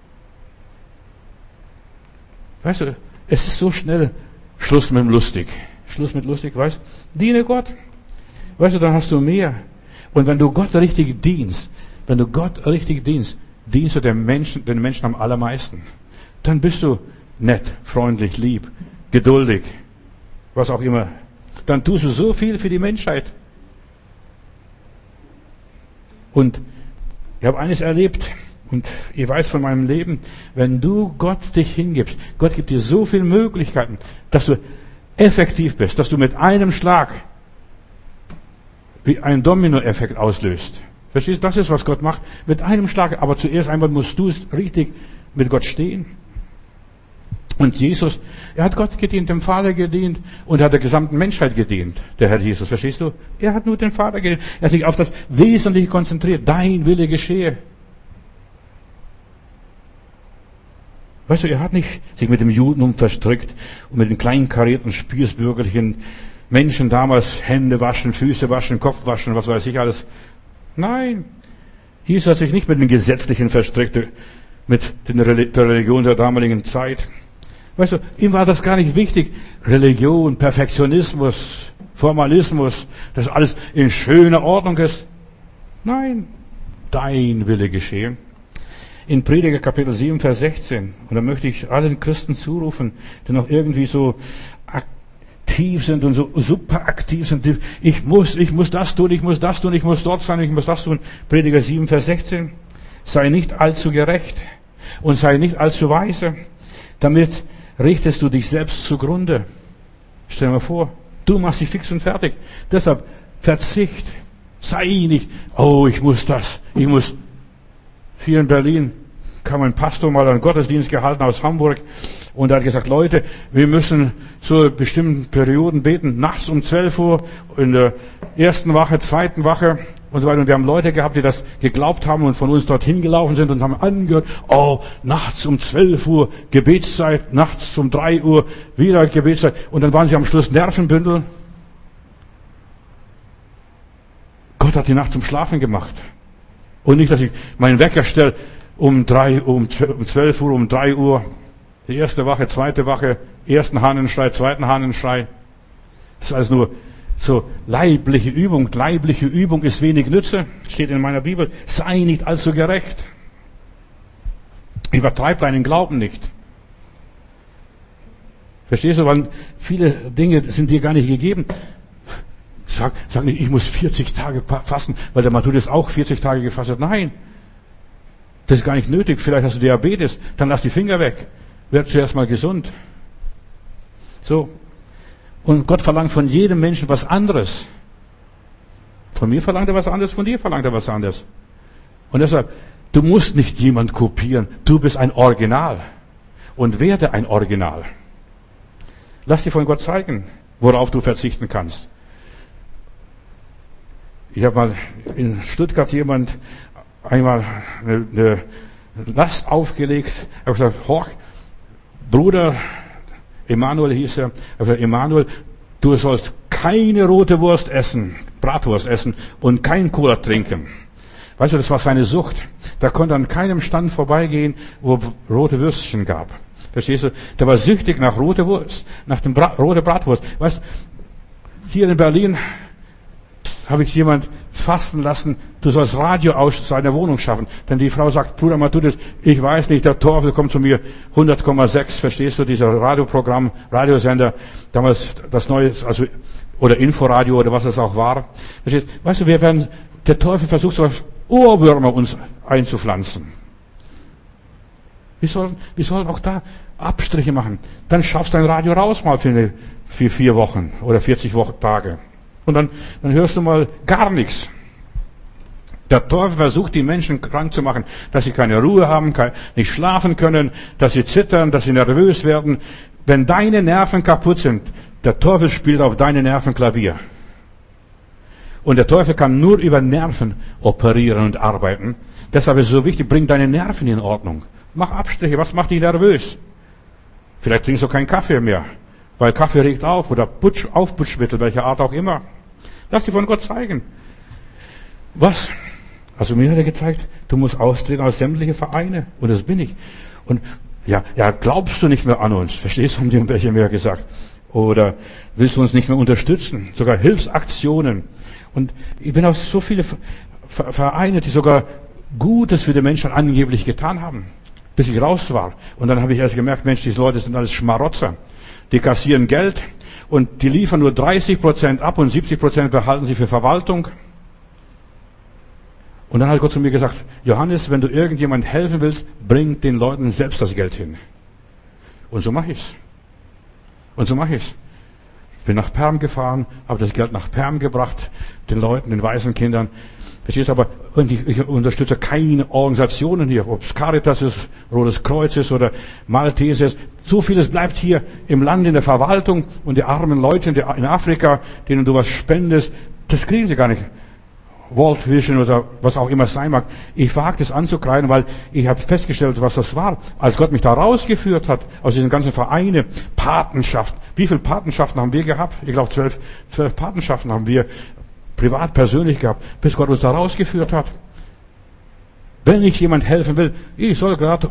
Weißt du, es ist so schnell Schluss mit dem Lustig. Schluss mit lustig, weißt du? Diene Gott. Weißt du, dann hast du mehr. Und wenn du Gott richtig dienst, wenn du Gott richtig dienst, dienst du den Menschen, den Menschen am allermeisten. Dann bist du nett, freundlich, lieb, geduldig, was auch immer. Dann tust du so viel für die Menschheit. Und ich habe eines erlebt, und ich weiß von meinem Leben, wenn du Gott dich hingibst, Gott gibt dir so viele Möglichkeiten, dass du effektiv bist, dass du mit einem Schlag wie ein Dominoeffekt auslöst. Verstehst du? Das ist, was Gott macht. Mit einem Schlag. Aber zuerst einmal musst du es richtig mit Gott stehen. Und Jesus, er hat Gott gedient, dem Vater gedient und er hat der gesamten Menschheit gedient, der Herr Jesus. Verstehst du? Er hat nur den Vater gedient. Er hat sich auf das Wesentliche konzentriert. Dein Wille geschehe. Weißt du, er hat nicht sich mit dem Judentum verstrickt und mit den kleinen karierten, spießbürgerlichen Menschen damals Hände waschen, Füße waschen, Kopf waschen, was weiß ich alles. Nein. Jesus hat sich nicht mit den Gesetzlichen verstrickt, mit der Religion der damaligen Zeit. Weißt du, ihm war das gar nicht wichtig. Religion, Perfektionismus, Formalismus, dass alles in schöner Ordnung ist. Nein. Dein Wille geschehe. In Prediger Kapitel sieben, Vers sechzehn. Und da möchte ich allen Christen zurufen, die noch irgendwie so aktiv sind und so super aktiv sind. Ich muss, ich muss das tun, ich muss das tun, ich muss dort sein, ich muss das tun. Prediger sieben, Vers sechzehn. Sei nicht allzu gerecht und sei nicht allzu weise. Damit richtest du dich selbst zugrunde. Stell dir mal vor, du machst dich fix und fertig. Deshalb Verzicht. Sei nicht, oh, ich muss das, ich muss. Hier in Berlin kam ein Pastor mal einen Gottesdienst gehalten aus Hamburg und er hat gesagt, Leute, wir müssen zu bestimmten Perioden beten, nachts um zwölf Uhr, in der ersten Wache, zweiten Wache und so weiter. Und wir haben Leute gehabt, die das geglaubt haben und von uns dorthin gelaufen sind und haben angehört, oh, nachts um zwölf Uhr Gebetszeit, nachts um drei Uhr wieder Gebetszeit. Und dann waren sie am Schluss Nervenbündel. Gott hat die Nacht zum Schlafen gemacht. Und nicht, dass ich meinen Wecker stelle um drei, um zwölf Uhr, um drei Uhr, die erste Wache, zweite Wache, ersten Hahnenschrei, zweiten Hahnenschrei. Das ist alles nur so leibliche Übung. Leibliche Übung ist wenig Nütze, steht in meiner Bibel. Sei nicht allzu gerecht. Übertreib deinen Glauben nicht. Verstehst du, weil viele Dinge sind dir gar nicht gegeben. Sag, sag nicht, ich muss vierzig Tage fasten, weil der Matthäus auch vierzig Tage gefastet. Nein, das ist gar nicht nötig. Vielleicht hast du Diabetes, dann lass die Finger weg. Werd zuerst mal gesund. So. Und Gott verlangt von jedem Menschen was anderes. Von mir verlangt er was anderes, von dir verlangt er was anderes. Und deshalb, du musst nicht jemand kopieren. Du bist ein Original. Und werde ein Original. Lass dir von Gott zeigen, worauf du verzichten kannst. Ich habe mal in Stuttgart jemand einmal eine, eine Last aufgelegt. Er hat gesagt, Horch, Bruder, Emanuel hieß er, er hat gesagt, Emanuel, du sollst keine rote Wurst essen, Bratwurst essen und kein Cola trinken. Weißt du, das war seine Sucht. Da konnte an keinem Stand vorbeigehen, wo rote Würstchen gab. Verstehst du? Der war süchtig nach rote Wurst, nach dem Bra- rote Bratwurst. Weißt du, hier in Berlin habe ich jemand fasten lassen, du sollst Radio aus seiner Wohnung schaffen. Denn die Frau sagt, Bruder Matthäus, ich weiß nicht, der Teufel kommt zu mir, hundert Komma sechs, verstehst du, dieser Radioprogramm, Radiosender, damals das neue, also, oder Inforadio oder was es auch war. Verstehst? Weißt du, wir werden, der Teufel versucht so Ohrwürmer uns einzupflanzen. Wir sollen, wir sollen auch da Abstriche machen. Dann schaffst du ein Radio raus mal für, eine, für vier Wochen oder vierzig Wochen, Tage. Und dann, dann hörst du mal gar nichts. Der Teufel versucht, die Menschen krank zu machen, dass sie keine Ruhe haben, nicht schlafen können, dass sie zittern, dass sie nervös werden. Wenn deine Nerven kaputt sind, der Teufel spielt auf deine Nerven Klavier. Und der Teufel kann nur über Nerven operieren und arbeiten. Deshalb ist es so wichtig, bring deine Nerven in Ordnung. Mach Abstriche, was macht dich nervös? Vielleicht trinkst du keinen Kaffee mehr. Weil Kaffee regt auf oder Putsch, Aufputschmittel, welcher Art auch immer. Lass dir von Gott zeigen. Was? Also mir hat er gezeigt, du musst austreten aus sämtliche Vereine. Und das bin ich. Und ja, ja, glaubst du nicht mehr an uns? Verstehst du, haben die welche mehr gesagt? Oder willst du uns nicht mehr unterstützen? Sogar Hilfsaktionen. Und ich bin auf so viele Vereine, die sogar Gutes für die Menschen angeblich getan haben. Bis ich raus war. Und dann habe ich erst gemerkt, Mensch, diese Leute sind alles Schmarotzer. Die kassieren Geld und die liefern nur dreißig Prozent ab und siebzig Prozent behalten sie für Verwaltung. Und dann hat Gott zu mir gesagt, Johannes, wenn du irgendjemand helfen willst, bring den Leuten selbst das Geld hin. Und so mache ich's. Und so mache ich's. Bin nach Perm gefahren, habe das Geld nach Perm gebracht, den Leuten, den weißen Kindern. Verstehst du, aber ich, ich unterstütze keine Organisationen hier, ob es Caritas ist, Rotes Kreuz ist oder Malteser ist. So vieles bleibt hier im Land, in der Verwaltung, und die armen Leute in Afrika, denen du was spendest, das kriegen sie gar nicht. World Vision oder was auch immer es sein mag. Ich wage das anzugreifen, weil ich habe festgestellt, was das war. Als Gott mich da rausgeführt hat, aus diesen ganzen Vereinen, Patenschaften. Wie viele Patenschaften haben wir gehabt? Ich glaube, zwölf, zwölf Patenschaften haben wir privat, persönlich gehabt, bis Gott uns da rausgeführt hat. Wenn ich jemand helfen will, ich soll gerade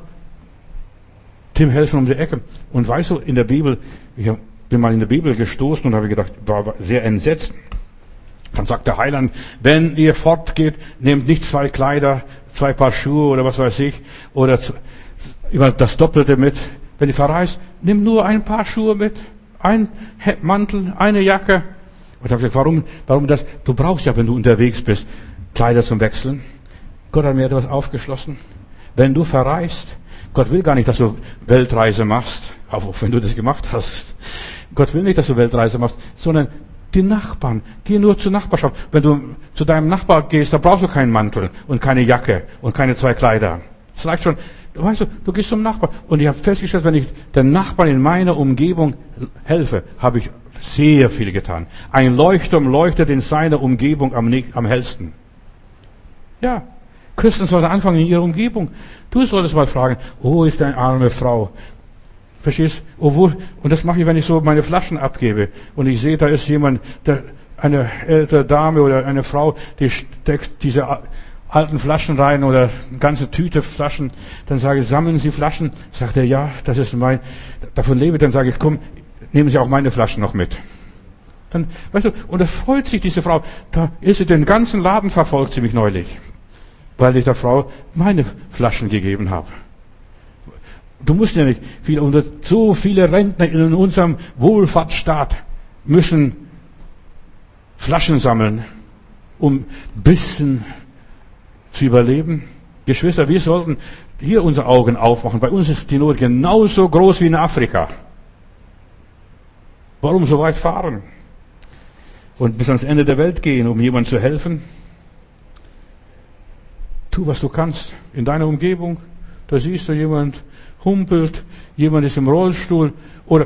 Tim helfen um die Ecke. Und weißt du, in der Bibel, ich bin mal in der Bibel gestoßen und habe gedacht, war sehr entsetzt. Dann sagt der Heiland, wenn ihr fortgeht, nehmt nicht zwei Kleider, zwei Paar Schuhe oder was weiß ich, oder über das Doppelte mit. Wenn ihr verreist, nimm nur ein Paar Schuhe mit, ein Mantel, eine Jacke. Und ich habe gesagt, warum, warum das? Du brauchst ja, wenn du unterwegs bist, Kleider zum Wechseln. Gott hat mir etwas aufgeschlossen. Wenn du verreist, Gott will gar nicht, dass du Weltreise machst, auch wenn du das gemacht hast. Gott will nicht, dass du Weltreise machst, sondern die Nachbarn. Geh nur zur Nachbarschaft. Wenn du zu deinem Nachbar gehst, da brauchst du keinen Mantel und keine Jacke und keine zwei Kleider. Das reicht schon. Weißt du, du gehst zum Nachbarn. Und ich habe festgestellt, wenn ich den Nachbarn in meiner Umgebung helfe, habe ich sehr viel getan. Ein Leuchtturm leuchtet in seiner Umgebung am, am hellsten. Ja, Christen sollten anfangen in ihrer Umgebung. Du solltest mal fragen, wo ist eine arme Frau? Verstehst? Obwohl, und das mache ich, wenn ich so meine Flaschen abgebe. Und ich sehe, da ist jemand, der, eine ältere Dame oder eine Frau, die steckt diese alten Flaschen rein oder eine ganze Tüte Flaschen. Dann sage ich, sammeln Sie Flaschen? Sagt er, ja, das ist mein, davon lebe ich. Dann sage ich, komm, nehmen Sie auch meine Flaschen noch mit. Dann, weißt du, und da freut sich diese Frau. Da ist sie, den ganzen Laden verfolgt sie mich neulich. Weil ich der Frau meine Flaschen gegeben habe. Du musst ja nicht viel, und so viele Rentner in unserem Wohlfahrtsstaat müssen Flaschen sammeln, um ein bisschen zu überleben. Geschwister, wir sollten hier unsere Augen aufmachen. Bei uns ist die Not genauso groß wie in Afrika. Warum so weit fahren? Und bis ans Ende der Welt gehen, um jemandem zu helfen? Tu, was du kannst in deiner Umgebung. Da siehst du jemand, humpelt, jemand ist im Rollstuhl, oder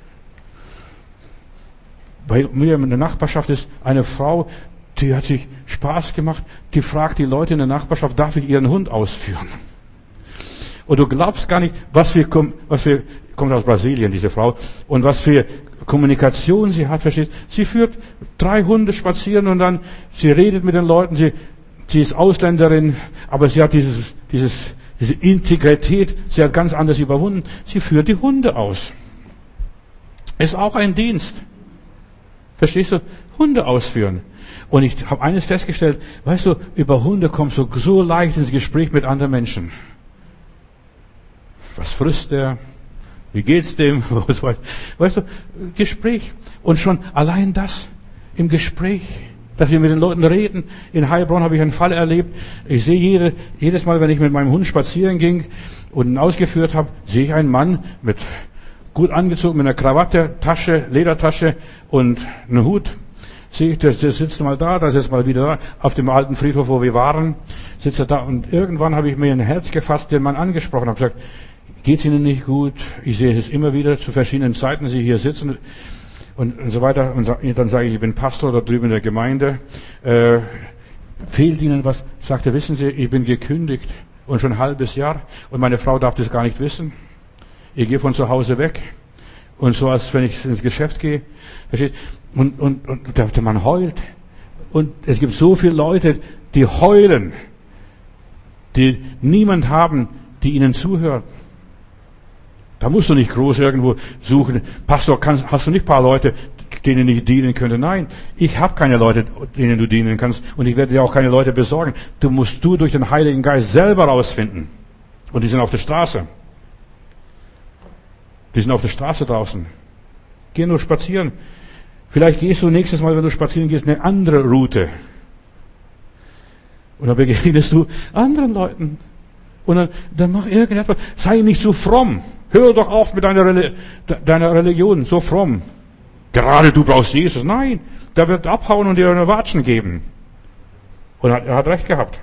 bei mir in der Nachbarschaft ist eine Frau, die hat sich Spaß gemacht, die fragt die Leute in der Nachbarschaft, darf ich ihren Hund ausführen? Und du glaubst gar nicht, was wir, was wir, kommt aus Brasilien, diese Frau, und was für Kommunikation sie hat, verstehst? Sie führt drei Hunde spazieren und dann, sie redet mit den Leuten, sie, sie ist Ausländerin, aber sie hat dieses, dieses, diese Integrität, sie hat ganz anders überwunden. Sie führt die Hunde aus. Ist auch ein Dienst. Verstehst du? Hunde ausführen. Und ich habe eines festgestellt, weißt du, über Hunde kommst du so leicht ins Gespräch mit anderen Menschen. Was frisst der? Wie geht's dem? Weißt du, Gespräch. Und schon allein das im Gespräch, dass wir mit den Leuten reden. In Heilbronn habe ich einen Fall erlebt. Ich sehe jede, jedes Mal, wenn ich mit meinem Hund spazieren ging und ihn ausgeführt habe, sehe ich einen Mann mit gut angezogen, mit einer Krawatte, Tasche, Ledertasche und einem Hut. Sehe ich, der, der sitzt mal da, das ist mal wieder da, auf dem alten Friedhof, wo wir waren, sitzt er da. Und irgendwann habe ich mir ein Herz gefasst, den Mann angesprochen, habe gesagt, geht's Ihnen nicht gut? Ich sehe es immer wieder zu verschiedenen Zeiten, Sie hier sitzen. Und, und so weiter. Und dann sage ich, ich bin Pastor da drüben in der Gemeinde. Äh, fehlt Ihnen was? Sagt er, wissen Sie, ich bin gekündigt und schon ein halbes Jahr. Und meine Frau darf das gar nicht wissen. Ich gehe von zu Hause weg. Und so, als wenn ich ins Geschäft gehe. Versteht? Und, und, und der, der Mann heult. Und es gibt so viele Leute, die heulen, die niemand haben, die ihnen zuhört. Da musst du nicht groß irgendwo suchen. Pastor, kannst, hast du nicht ein paar Leute, denen ich dienen könnte? Nein, ich habe keine Leute, denen du dienen kannst. Und ich werde dir auch keine Leute besorgen. Du musst du durch den Heiligen Geist selber rausfinden. Und die sind auf der Straße. Die sind auf der Straße draußen. Geh nur spazieren. Vielleicht gehst du nächstes Mal, wenn du spazieren gehst, eine andere Route. Und dann begegnest du anderen Leuten. Und dann, dann mach irgendetwas. Sei nicht so fromm. Hör doch auf mit deiner, Reli- deiner Religion, so fromm. Gerade du brauchst Jesus. Nein, der wird abhauen und dir eine Watschen geben. Und er hat recht gehabt.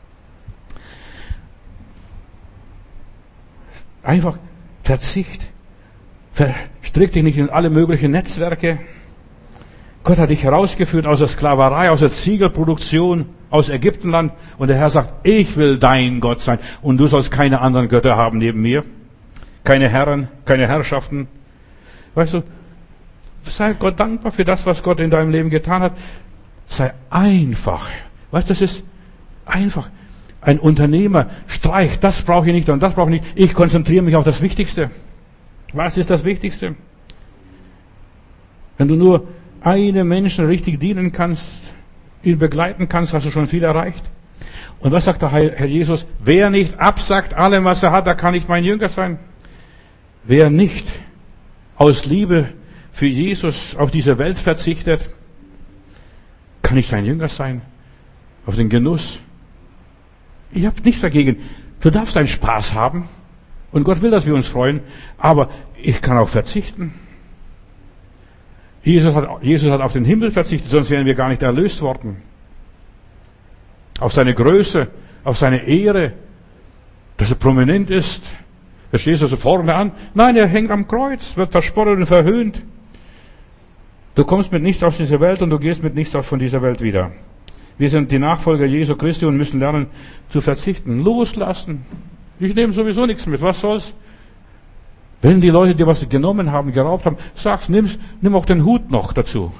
Einfach Verzicht. Verstrick dich nicht in alle möglichen Netzwerke. Gott hat dich herausgeführt aus der Sklaverei, aus der Ziegelproduktion, aus Ägyptenland. Und der Herr sagt, ich will dein Gott sein. Und du sollst keine anderen Götter haben neben mir. Keine Herren, keine Herrschaften. Weißt du, sei Gott dankbar für das, was Gott in deinem Leben getan hat. Sei einfach. Weißt du, das ist einfach. Ein Unternehmer streicht, das brauche ich nicht und das brauche ich nicht. Ich konzentriere mich auf das Wichtigste. Was ist das Wichtigste? Wenn du nur einem Menschen richtig dienen kannst, ihn begleiten kannst, hast du schon viel erreicht. Und was sagt der Herr Jesus? Wer nicht absagt allem, was er hat, der kann nicht mein Jünger sein. Wer nicht aus Liebe für Jesus auf diese Welt verzichtet, kann nicht sein Jünger sein. Auf den Genuss. Ich habe nichts dagegen. Du darfst einen Spaß haben. Und Gott will, dass wir uns freuen. Aber ich kann auch verzichten. Jesus hat, Jesus hat auf den Himmel verzichtet, sonst wären wir gar nicht erlöst worden. Auf seine Größe, auf seine Ehre, dass er prominent ist. Da stehst du so vorne an. Nein, er hängt am Kreuz, wird verspottet und verhöhnt. Du kommst mit nichts aus dieser Welt und du gehst mit nichts von dieser Welt wieder. Wir sind die Nachfolger Jesu Christi und müssen lernen zu verzichten, loslassen. Ich nehme sowieso nichts mit, was soll's? Wenn die Leute dir was genommen haben, geraubt haben, sag's, nimm's, nimm auch den Hut noch dazu.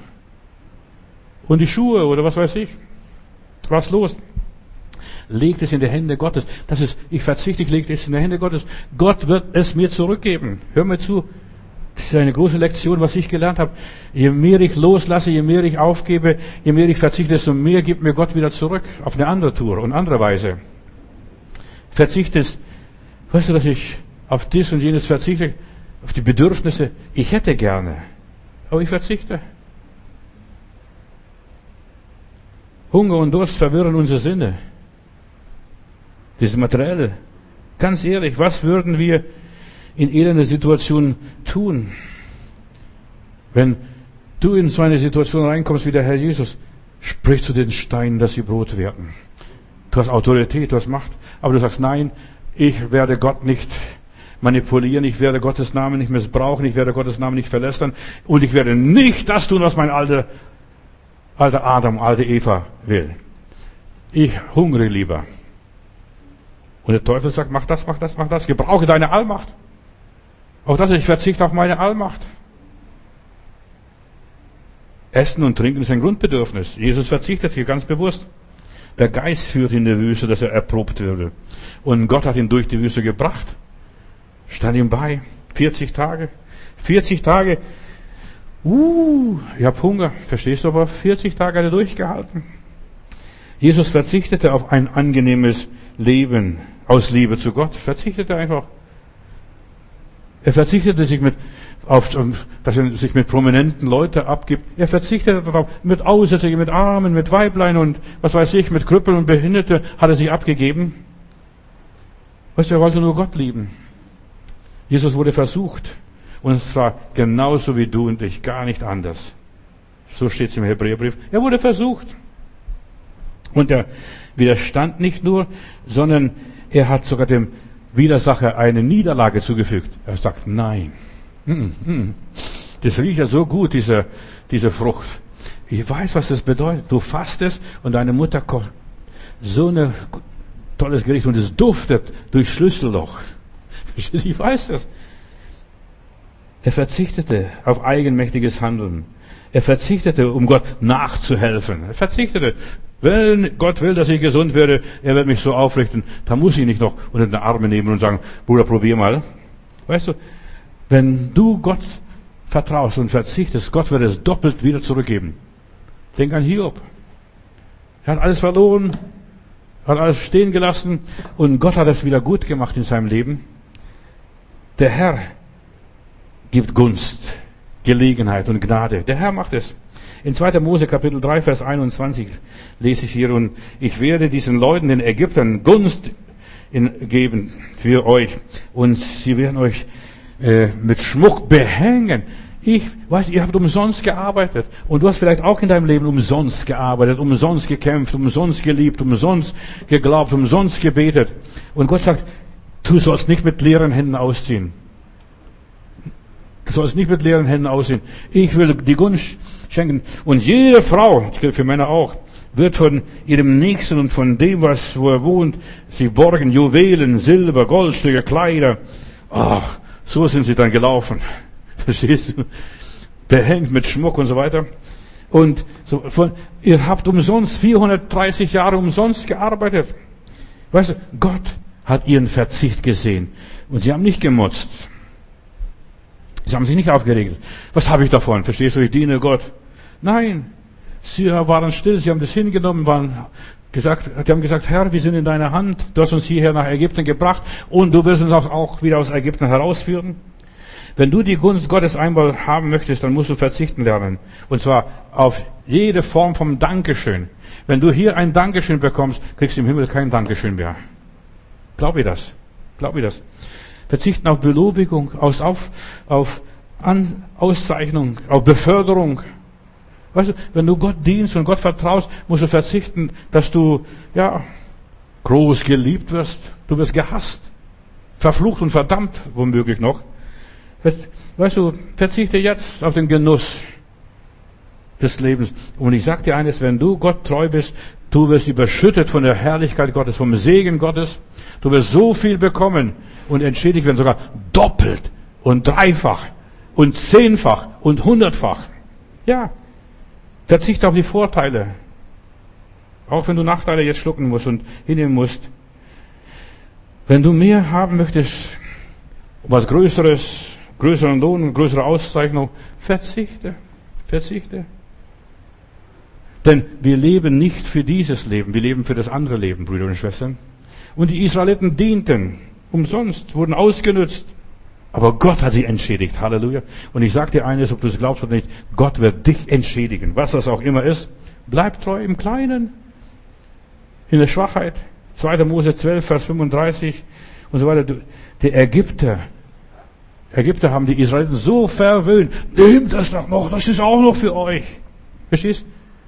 Und die Schuhe oder was weiß ich. Was los? Legt es in die Hände Gottes. Das ist, ich verzichte, ich lege es in die Hände Gottes. Gott wird es mir zurückgeben. Hör mir zu. Das ist eine große Lektion, was ich gelernt habe. Je mehr ich loslasse, je mehr ich aufgebe, je mehr ich verzichte, desto mehr gibt mir Gott wieder zurück. Auf eine andere Tour und andere Weise. Verzicht ist, weißt du, dass ich auf dies und jenes verzichte, auf die Bedürfnisse. Ich hätte gerne, aber ich verzichte. Hunger und Durst verwirren unsere Sinne. Das Materielle. Ganz ehrlich, was würden wir in elender Situation tun? Wenn du in so eine Situation reinkommst wie der Herr Jesus, sprich zu den Steinen, dass sie Brot werden. Du hast Autorität, du hast Macht, aber du sagst, nein, ich werde Gott nicht manipulieren, ich werde Gottes Namen nicht missbrauchen, ich werde Gottes Namen nicht verlästern und ich werde nicht das tun, was mein alter, alter Adam, alte Eva will. Ich hungere lieber. Und der Teufel sagt, mach das, mach das, mach das, gebrauche deine Allmacht. Auch das, ich verzichte auf meine Allmacht. Essen und Trinken ist ein Grundbedürfnis. Jesus verzichtet hier ganz bewusst. Der Geist führt ihn in die Wüste, dass er erprobt würde. Und Gott hat ihn durch die Wüste gebracht. Stand ihm bei. vierzig Tage. vierzig Tage. Uh, ich habe Hunger. Verstehst du, aber vierzig Tage hat er durchgehalten. Jesus verzichtete auf ein angenehmes Leben aus Liebe zu Gott. Verzichtete einfach. Er verzichtete sich mit, auf, dass er sich mit prominenten Leuten abgibt. Er verzichtete darauf, mit Aussätzigen, mit Armen, mit Weiblein und was weiß ich, mit Krüppeln und Behinderte hat er sich abgegeben. Weißt du, er wollte nur Gott lieben. Jesus wurde versucht. Und es war genauso wie du und ich, gar nicht anders. So steht es im Hebräerbrief. Er wurde versucht. Und er widerstand nicht nur, sondern er hat sogar dem Widersacher eine Niederlage zugefügt. Er sagt, nein. Das riecht ja so gut, diese, diese Frucht. Ich weiß, was das bedeutet. Du fastest und deine Mutter kocht so ein tolles Gericht und es duftet durch Schlüsselloch. Ich weiß das. Er verzichtete auf eigenmächtiges Handeln. Er verzichtete, um Gott nachzuhelfen. Er verzichtete. Wenn Gott will, dass ich gesund werde, er wird mich so aufrichten, dann muss ich nicht noch unter den Arme nehmen und sagen, Bruder, probier mal. Weißt du, wenn du Gott vertraust und verzichtest, Gott wird es doppelt wieder zurückgeben. Denk an Hiob. Er hat alles verloren, hat alles stehen gelassen und Gott hat es wieder gut gemacht in seinem Leben. Der Herr gibt Gunst, Gelegenheit und Gnade. Der Herr macht es. In zweiter Mose Kapitel drei, Vers einundzwanzig lese ich hier, und ich werde diesen Leuten, den Ägyptern, Gunst in, geben für euch und sie werden euch äh, mit Schmuck behängen. Ich weiß, ihr habt umsonst gearbeitet. Und du hast vielleicht auch in deinem Leben umsonst gearbeitet, umsonst gekämpft, umsonst geliebt, umsonst geglaubt, umsonst gebetet. Und Gott sagt, du sollst nicht mit leeren Händen ausziehen. Du sollst nicht mit leeren Händen ausziehen. Ich will die Gunst schenken. Und jede Frau, das gilt für Männer auch, wird von ihrem Nächsten und von dem, was, wo er wohnt, sie borgen Juwelen, Silber, Goldstücke, Kleider. Ach, so sind sie dann gelaufen. Verstehst du? Behängt mit Schmuck und so weiter. Und so, von, ihr habt umsonst, vierhundertdreißig Jahre umsonst gearbeitet. Weißt du, Gott hat ihren Verzicht gesehen. Und sie haben nicht gemotzt. Sie haben sich nicht aufgeregt. Was habe ich davon? Verstehst du? Ich diene Gott. Nein. Sie waren still. Sie haben das hingenommen, waren gesagt, die haben gesagt, Herr, wir sind in deiner Hand. Du hast uns hierher nach Ägypten gebracht und du wirst uns auch wieder aus Ägypten herausführen. Wenn du die Gunst Gottes einmal haben möchtest, dann musst du verzichten lernen. Und zwar auf jede Form vom Dankeschön. Wenn du hier ein Dankeschön bekommst, kriegst du im Himmel kein Dankeschön mehr. Glaub ich das? Glaub ich das? Verzichten auf Belobigung, auf, auf, auf An, Auszeichnung, auf Beförderung. Weißt du, wenn du Gott dienst und Gott vertraust, musst du verzichten, dass du, ja, groß geliebt wirst. Du wirst gehasst. Verflucht und verdammt, womöglich noch. Weißt du, verzichte jetzt auf den Genuss des Lebens. Und ich sag dir eines, wenn du Gott treu bist, du wirst überschüttet von der Herrlichkeit Gottes, vom Segen Gottes. Du wirst so viel bekommen und entschädigt werden, sogar doppelt und dreifach und zehnfach und hundertfach. Ja, verzichte auf die Vorteile. Auch wenn du Nachteile jetzt schlucken musst und hinnehmen musst. Wenn du mehr haben möchtest, was Größeres, größeren Lohn, größere Auszeichnung, verzichte, verzichte. Denn wir leben nicht für dieses Leben, wir leben für das andere Leben, Brüder und Schwestern. Und die Israeliten dienten umsonst, wurden ausgenützt. Aber Gott hat sie entschädigt, Halleluja. Und ich sage dir eines, ob du es glaubst oder nicht, Gott wird dich entschädigen, was das auch immer ist. Bleib treu im Kleinen, in der Schwachheit. zweiter Mose zwölf, Vers fünfunddreißig und so weiter. Der Ägypter, Ägypter haben die Israeliten so verwöhnt. Nehmt das doch noch, das ist auch noch für euch. Verstehst?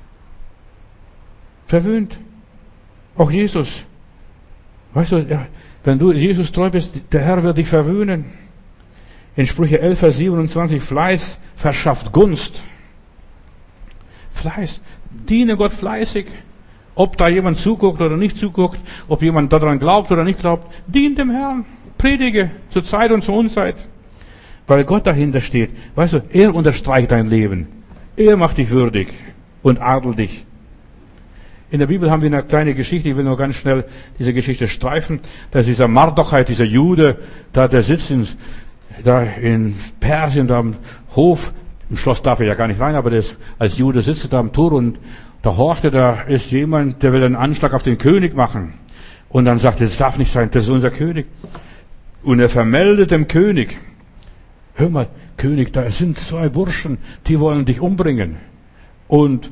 Verwöhnt. Auch Jesus. Weißt du, wenn du Jesus treu bist, der Herr wird dich verwöhnen. In Sprüche elf, Vers siebenundzwanzig, Fleiß verschafft Gunst. Fleiß. Diene Gott fleißig. Ob da jemand zuguckt oder nicht zuguckt, ob jemand daran glaubt oder nicht glaubt, dient dem Herrn. Predige zur Zeit und zur Unzeit. Weil Gott dahinter steht. Weißt du, er unterstreicht dein Leben. Er macht dich würdig und adelt dich. In der Bibel haben wir eine kleine Geschichte, ich will nur ganz schnell diese Geschichte streifen. Da ist dieser Mardochai, dieser Jude, da der sitzt in, da in Persien, da am Hof. Im Schloss darf er ja gar nicht rein, aber der ist, als Jude sitzt er da am Tor und da horchte, da ist jemand, der will einen Anschlag auf den König machen. Und dann sagt er, das darf nicht sein, das ist unser König. Und er vermeldet dem König, hör mal, König, da sind zwei Burschen, die wollen dich umbringen. Und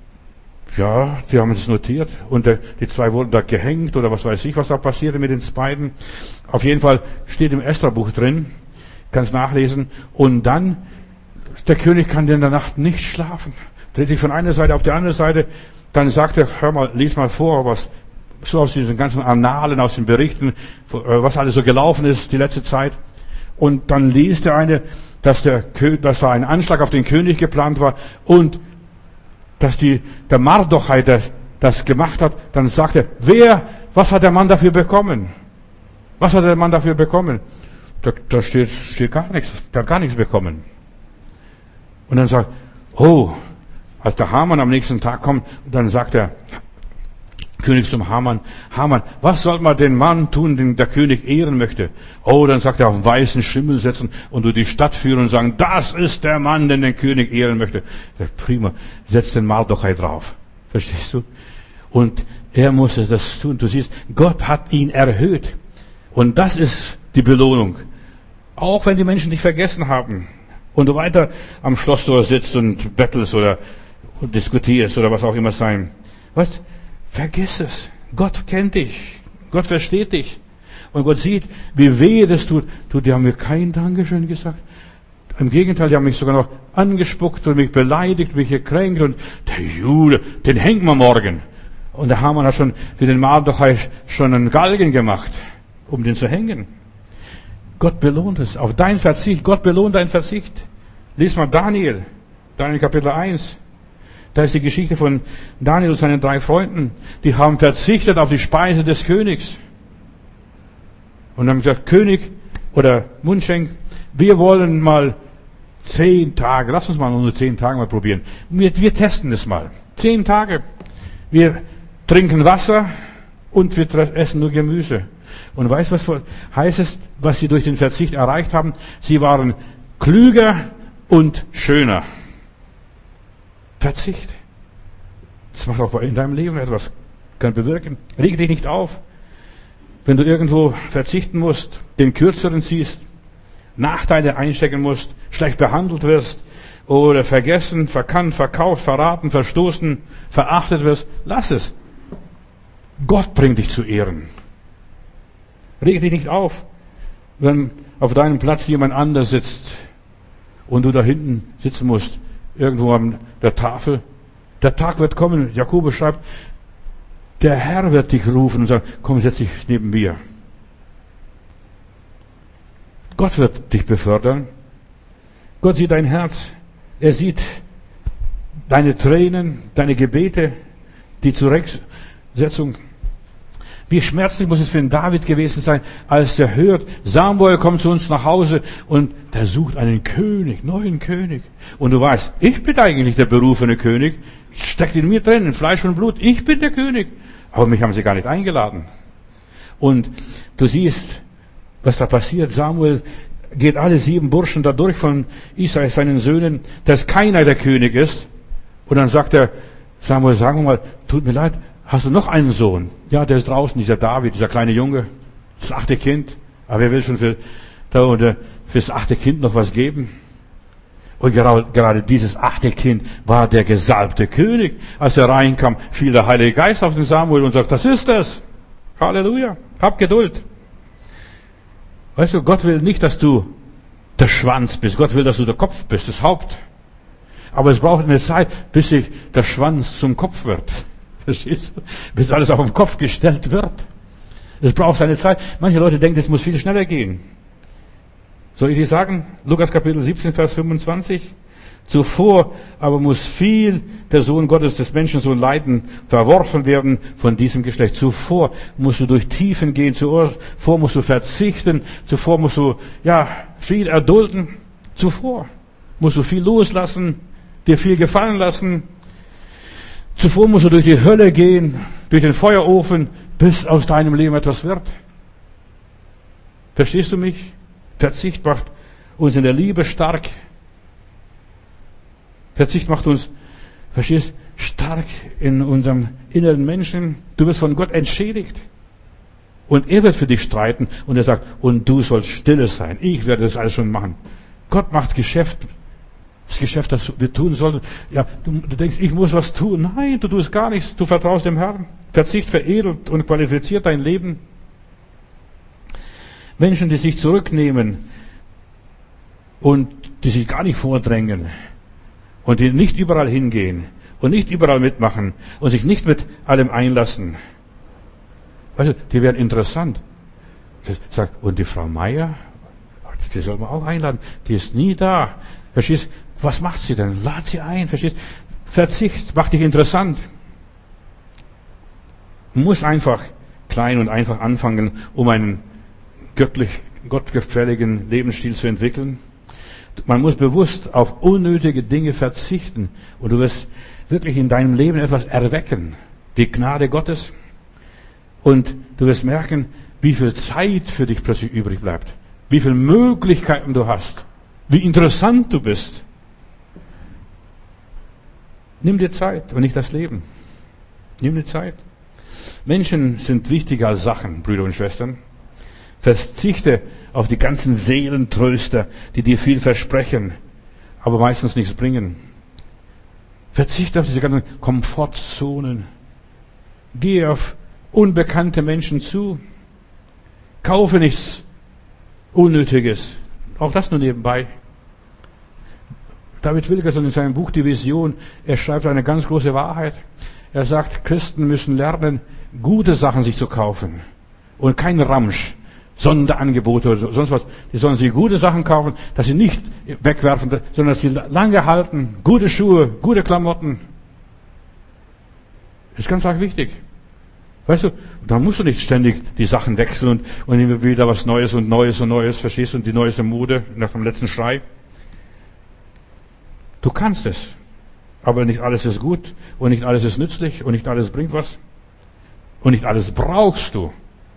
ja, die haben es notiert. Und der, die zwei wurden da gehängt oder was weiß ich, was da passierte mit den beiden. Auf jeden Fall steht im Esra-Buch drin, kannst nachlesen. Und dann, der König kann in der Nacht nicht schlafen. Dreht sich von einer Seite auf die andere Seite. Dann sagt er, hör mal, lies mal vor, was so aus diesen ganzen Annalen, aus den Berichten, was alles so gelaufen ist die letzte Zeit. Und dann liest der eine, dass der, dass da ein Anschlag auf den König geplant war und dass die, der Mardochai das, das gemacht hat. Dann sagt er, wer, was hat der Mann dafür bekommen? Was hat der Mann dafür bekommen? Da, da steht, steht gar nichts, der hat gar nichts bekommen. Und dann sagt, oh, als der Haman am nächsten Tag kommt, dann sagt der König zum Haman, Haman, was soll man den Mann tun, den der König ehren möchte? Oh, dann sagt er, auf einen weißen Schimmel setzen und durch die Stadt führen und sagen, das ist der Mann, den der König ehren möchte. Der prima, setzt den Mardochai drauf. Verstehst du? Und er musste das tun. Du siehst, Gott hat ihn erhöht. Und das ist die Belohnung. Auch wenn die Menschen dich vergessen haben und du weiter am Schlosstor sitzt und bettelst oder diskutierst oder was auch immer sein. Weißt, vergiss es. Gott kennt dich. Gott versteht dich. Und Gott sieht, wie wehe das tut. Du, die haben mir kein Dankeschön gesagt. Im Gegenteil, die haben mich sogar noch angespuckt und mich beleidigt, mich gekränkt und der Jude, den hängen wir morgen. Und der Haman hat schon für den Mardochai schon einen Galgen gemacht, um den zu hängen. Gott belohnt es. Auf dein Verzicht, Gott belohnt deinen Verzicht. Lies mal Daniel, Daniel Kapitel eins. Da ist die Geschichte von Daniel und seinen drei Freunden. Die haben verzichtet auf die Speise des Königs. Und haben gesagt, König oder Mundschenk, wir wollen mal zehn Tage, lass uns mal nur zehn Tage mal probieren. Wir, wir testen das mal. Zehn Tage. Wir trinken Wasser und wir essen nur Gemüse. Und weißt du, was heißt es, was sie durch den Verzicht erreicht haben? Sie waren klüger und schöner. Verzicht. Das macht auch in deinem Leben etwas, kann bewirken. Reg dich nicht auf. Wenn du irgendwo verzichten musst, den Kürzeren ziehst, Nachteile einstecken musst, schlecht behandelt wirst oder vergessen, verkannt, verkauft, verraten, verstoßen, verachtet wirst, lass es. Gott bringt dich zu Ehren. Reg dich nicht auf, wenn auf deinem Platz jemand anders sitzt und du da hinten sitzen musst, irgendwo an der Tafel. Der Tag wird kommen, Jakobus schreibt, der Herr wird dich rufen und sagen, komm, setz dich neben mir. Gott wird dich befördern. Gott sieht dein Herz. Er sieht deine Tränen, deine Gebete, die Zurechtsetzung. Wie schmerzlich muss es für den David gewesen sein, als er hört, Samuel kommt zu uns nach Hause und der sucht einen König, neuen König. Und du weißt, ich bin eigentlich der berufene König, steckt in mir drin, in Fleisch und Blut, ich bin der König. Aber mich haben sie gar nicht eingeladen. Und du siehst, was da passiert. Samuel geht alle sieben Burschen da durch von Israel, seinen Söhnen, dass keiner der König ist. Und dann sagt er, Samuel, sagen wir mal, tut mir leid, hast du noch einen Sohn? Ja, der ist draußen, dieser David, dieser kleine Junge, das achte Kind. Aber wer will schon für, da oder fürs achte Kind noch was geben? Und gerade, gerade dieses achte Kind war der gesalbte König. Als er reinkam, fiel der Heilige Geist auf den Samuel und sagt, das ist es. Halleluja. Hab Geduld. Weißt du, Gott will nicht, dass du der Schwanz bist. Gott will, dass du der Kopf bist, das Haupt. Aber es braucht eine Zeit, bis sich der Schwanz zum Kopf wird. Verstehst du? Bis alles auf den Kopf gestellt wird. Es braucht eine Zeit. Manche Leute denken, es muss viel schneller gehen. Soll ich dir sagen? Lukas Kapitel siebzehn, Vers fünfundzwanzig. Zuvor aber muss viel der Sohn Gottes, des Menschensohn, leiden, verworfen werden von diesem Geschlecht. Zuvor musst du durch Tiefen gehen, zuvor musst du verzichten, zuvor musst du, ja, viel erdulden. Zuvor musst du viel loslassen, dir viel gefallen lassen. Zuvor musst du durch die Hölle gehen, durch den Feuerofen, bis aus deinem Leben etwas wird. Verstehst du mich? Verzicht macht uns in der Liebe stark. Verzicht macht uns, verstehst, stark in unserem inneren Menschen. Du wirst von Gott entschädigt. Und er wird für dich streiten. Und er sagt, und du sollst stille sein. Ich werde das alles schon machen. Gott macht Geschäft. Das Geschäft, das wir tun sollten. Ja, du, du denkst, ich muss was tun. Nein, du tust gar nichts. Du vertraust dem Herrn. Verzicht veredelt und qualifiziert dein Leben. Menschen, die sich zurücknehmen und die sich gar nicht vordrängen und die nicht überall hingehen und nicht überall mitmachen und sich nicht mit allem einlassen. Weißt du, die werden interessant. Sagt, und die Frau Meier, die soll man auch einladen, die ist nie da. Verstehst? Was macht sie denn? Lad sie ein, verstehst? Verzicht, macht dich interessant. Man muss einfach klein und einfach anfangen, um einen göttlich, gottgefälligen Lebensstil zu entwickeln. Man muss bewusst auf unnötige Dinge verzichten und du wirst wirklich in deinem Leben etwas erwecken. Die Gnade Gottes. Und du wirst merken, wie viel Zeit für dich plötzlich übrig bleibt. Wie viele Möglichkeiten du hast. Wie interessant du bist. Nimm dir Zeit und nicht das Leben. Nimm dir Zeit. Menschen sind wichtiger als Sachen, Brüder und Schwestern. Verzichte auf die ganzen Seelentröster, die dir viel versprechen, aber meistens nichts bringen. Verzichte auf diese ganzen Komfortzonen. Gehe auf unbekannte Menschen zu. Kaufe nichts Unnötiges. Auch das nur nebenbei. David Wilkerson in seinem Buch Die Vision, er schreibt eine ganz große Wahrheit. Er sagt, Christen müssen lernen, gute Sachen sich zu kaufen und kein Ramsch, Sonderangebote oder sonst was. Die sollen sich gute Sachen kaufen, dass sie nicht wegwerfen, sondern dass sie lange halten, gute Schuhe, gute Klamotten. Das ist ganz arg wichtig. Weißt du, da musst du nicht ständig die Sachen wechseln und, und immer wieder was Neues und Neues und Neues, verstehst du, und die neueste Mode nach dem letzten Schrei. Du kannst es. Aber nicht alles ist gut und nicht alles ist nützlich und nicht alles bringt was. Und nicht alles brauchst du.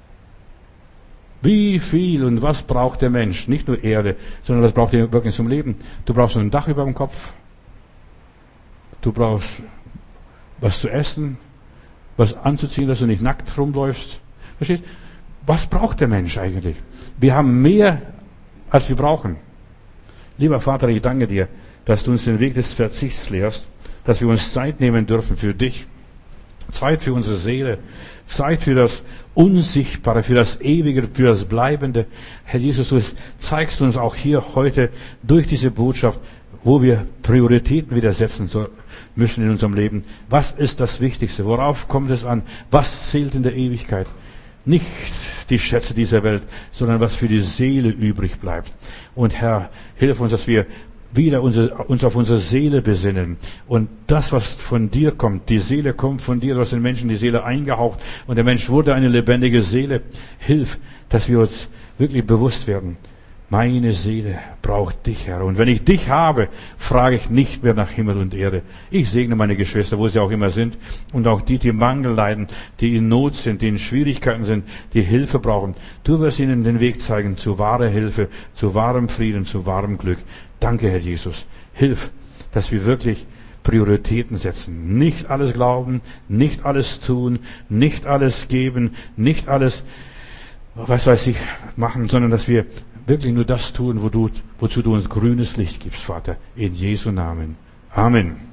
Wie viel und was braucht der Mensch? Nicht nur Erde, sondern was braucht er wirklich zum Leben? Du brauchst ein Dach über dem Kopf. Du brauchst was zu essen, was anzuziehen, dass du nicht nackt rumläufst. Verstehst? Was braucht der Mensch eigentlich? Wir haben mehr, als wir brauchen. Lieber Vater, ich danke dir, dass du uns den Weg des Verzichts lehrst, dass wir uns Zeit nehmen dürfen für dich, Zeit für unsere Seele, Zeit für das Unsichtbare, für das Ewige, für das Bleibende. Herr Jesus, du zeigst uns auch hier heute durch diese Botschaft, wo wir Prioritäten wieder setzen müssen in unserem Leben. Was ist das Wichtigste? Worauf kommt es an? Was zählt in der Ewigkeit? Nicht die Schätze dieser Welt, sondern was für die Seele übrig bleibt. Und Herr, hilf uns, dass wir wieder unsere, uns auf unsere Seele besinnen. Und das, was von dir kommt, die Seele kommt von dir, du hast den Menschen die Seele eingehaucht und der Mensch wurde eine lebendige Seele. Hilf, dass wir uns wirklich bewusst werden. Meine Seele braucht dich, Herr. Und wenn ich dich habe, frage ich nicht mehr nach Himmel und Erde. Ich segne meine Geschwister, wo sie auch immer sind. Und auch die, die Mangel leiden, die in Not sind, die in Schwierigkeiten sind, die Hilfe brauchen. Du wirst ihnen den Weg zeigen zu wahrer Hilfe, zu wahrem Frieden, zu wahrem Glück. Danke, Herr Jesus. Hilf, dass wir wirklich Prioritäten setzen. Nicht alles glauben, nicht alles tun, nicht alles geben, nicht alles, was weiß ich, machen, sondern dass wir wirklich nur das tun, wo du, wozu du uns grünes Licht gibst, Vater. In Jesu Namen. Amen.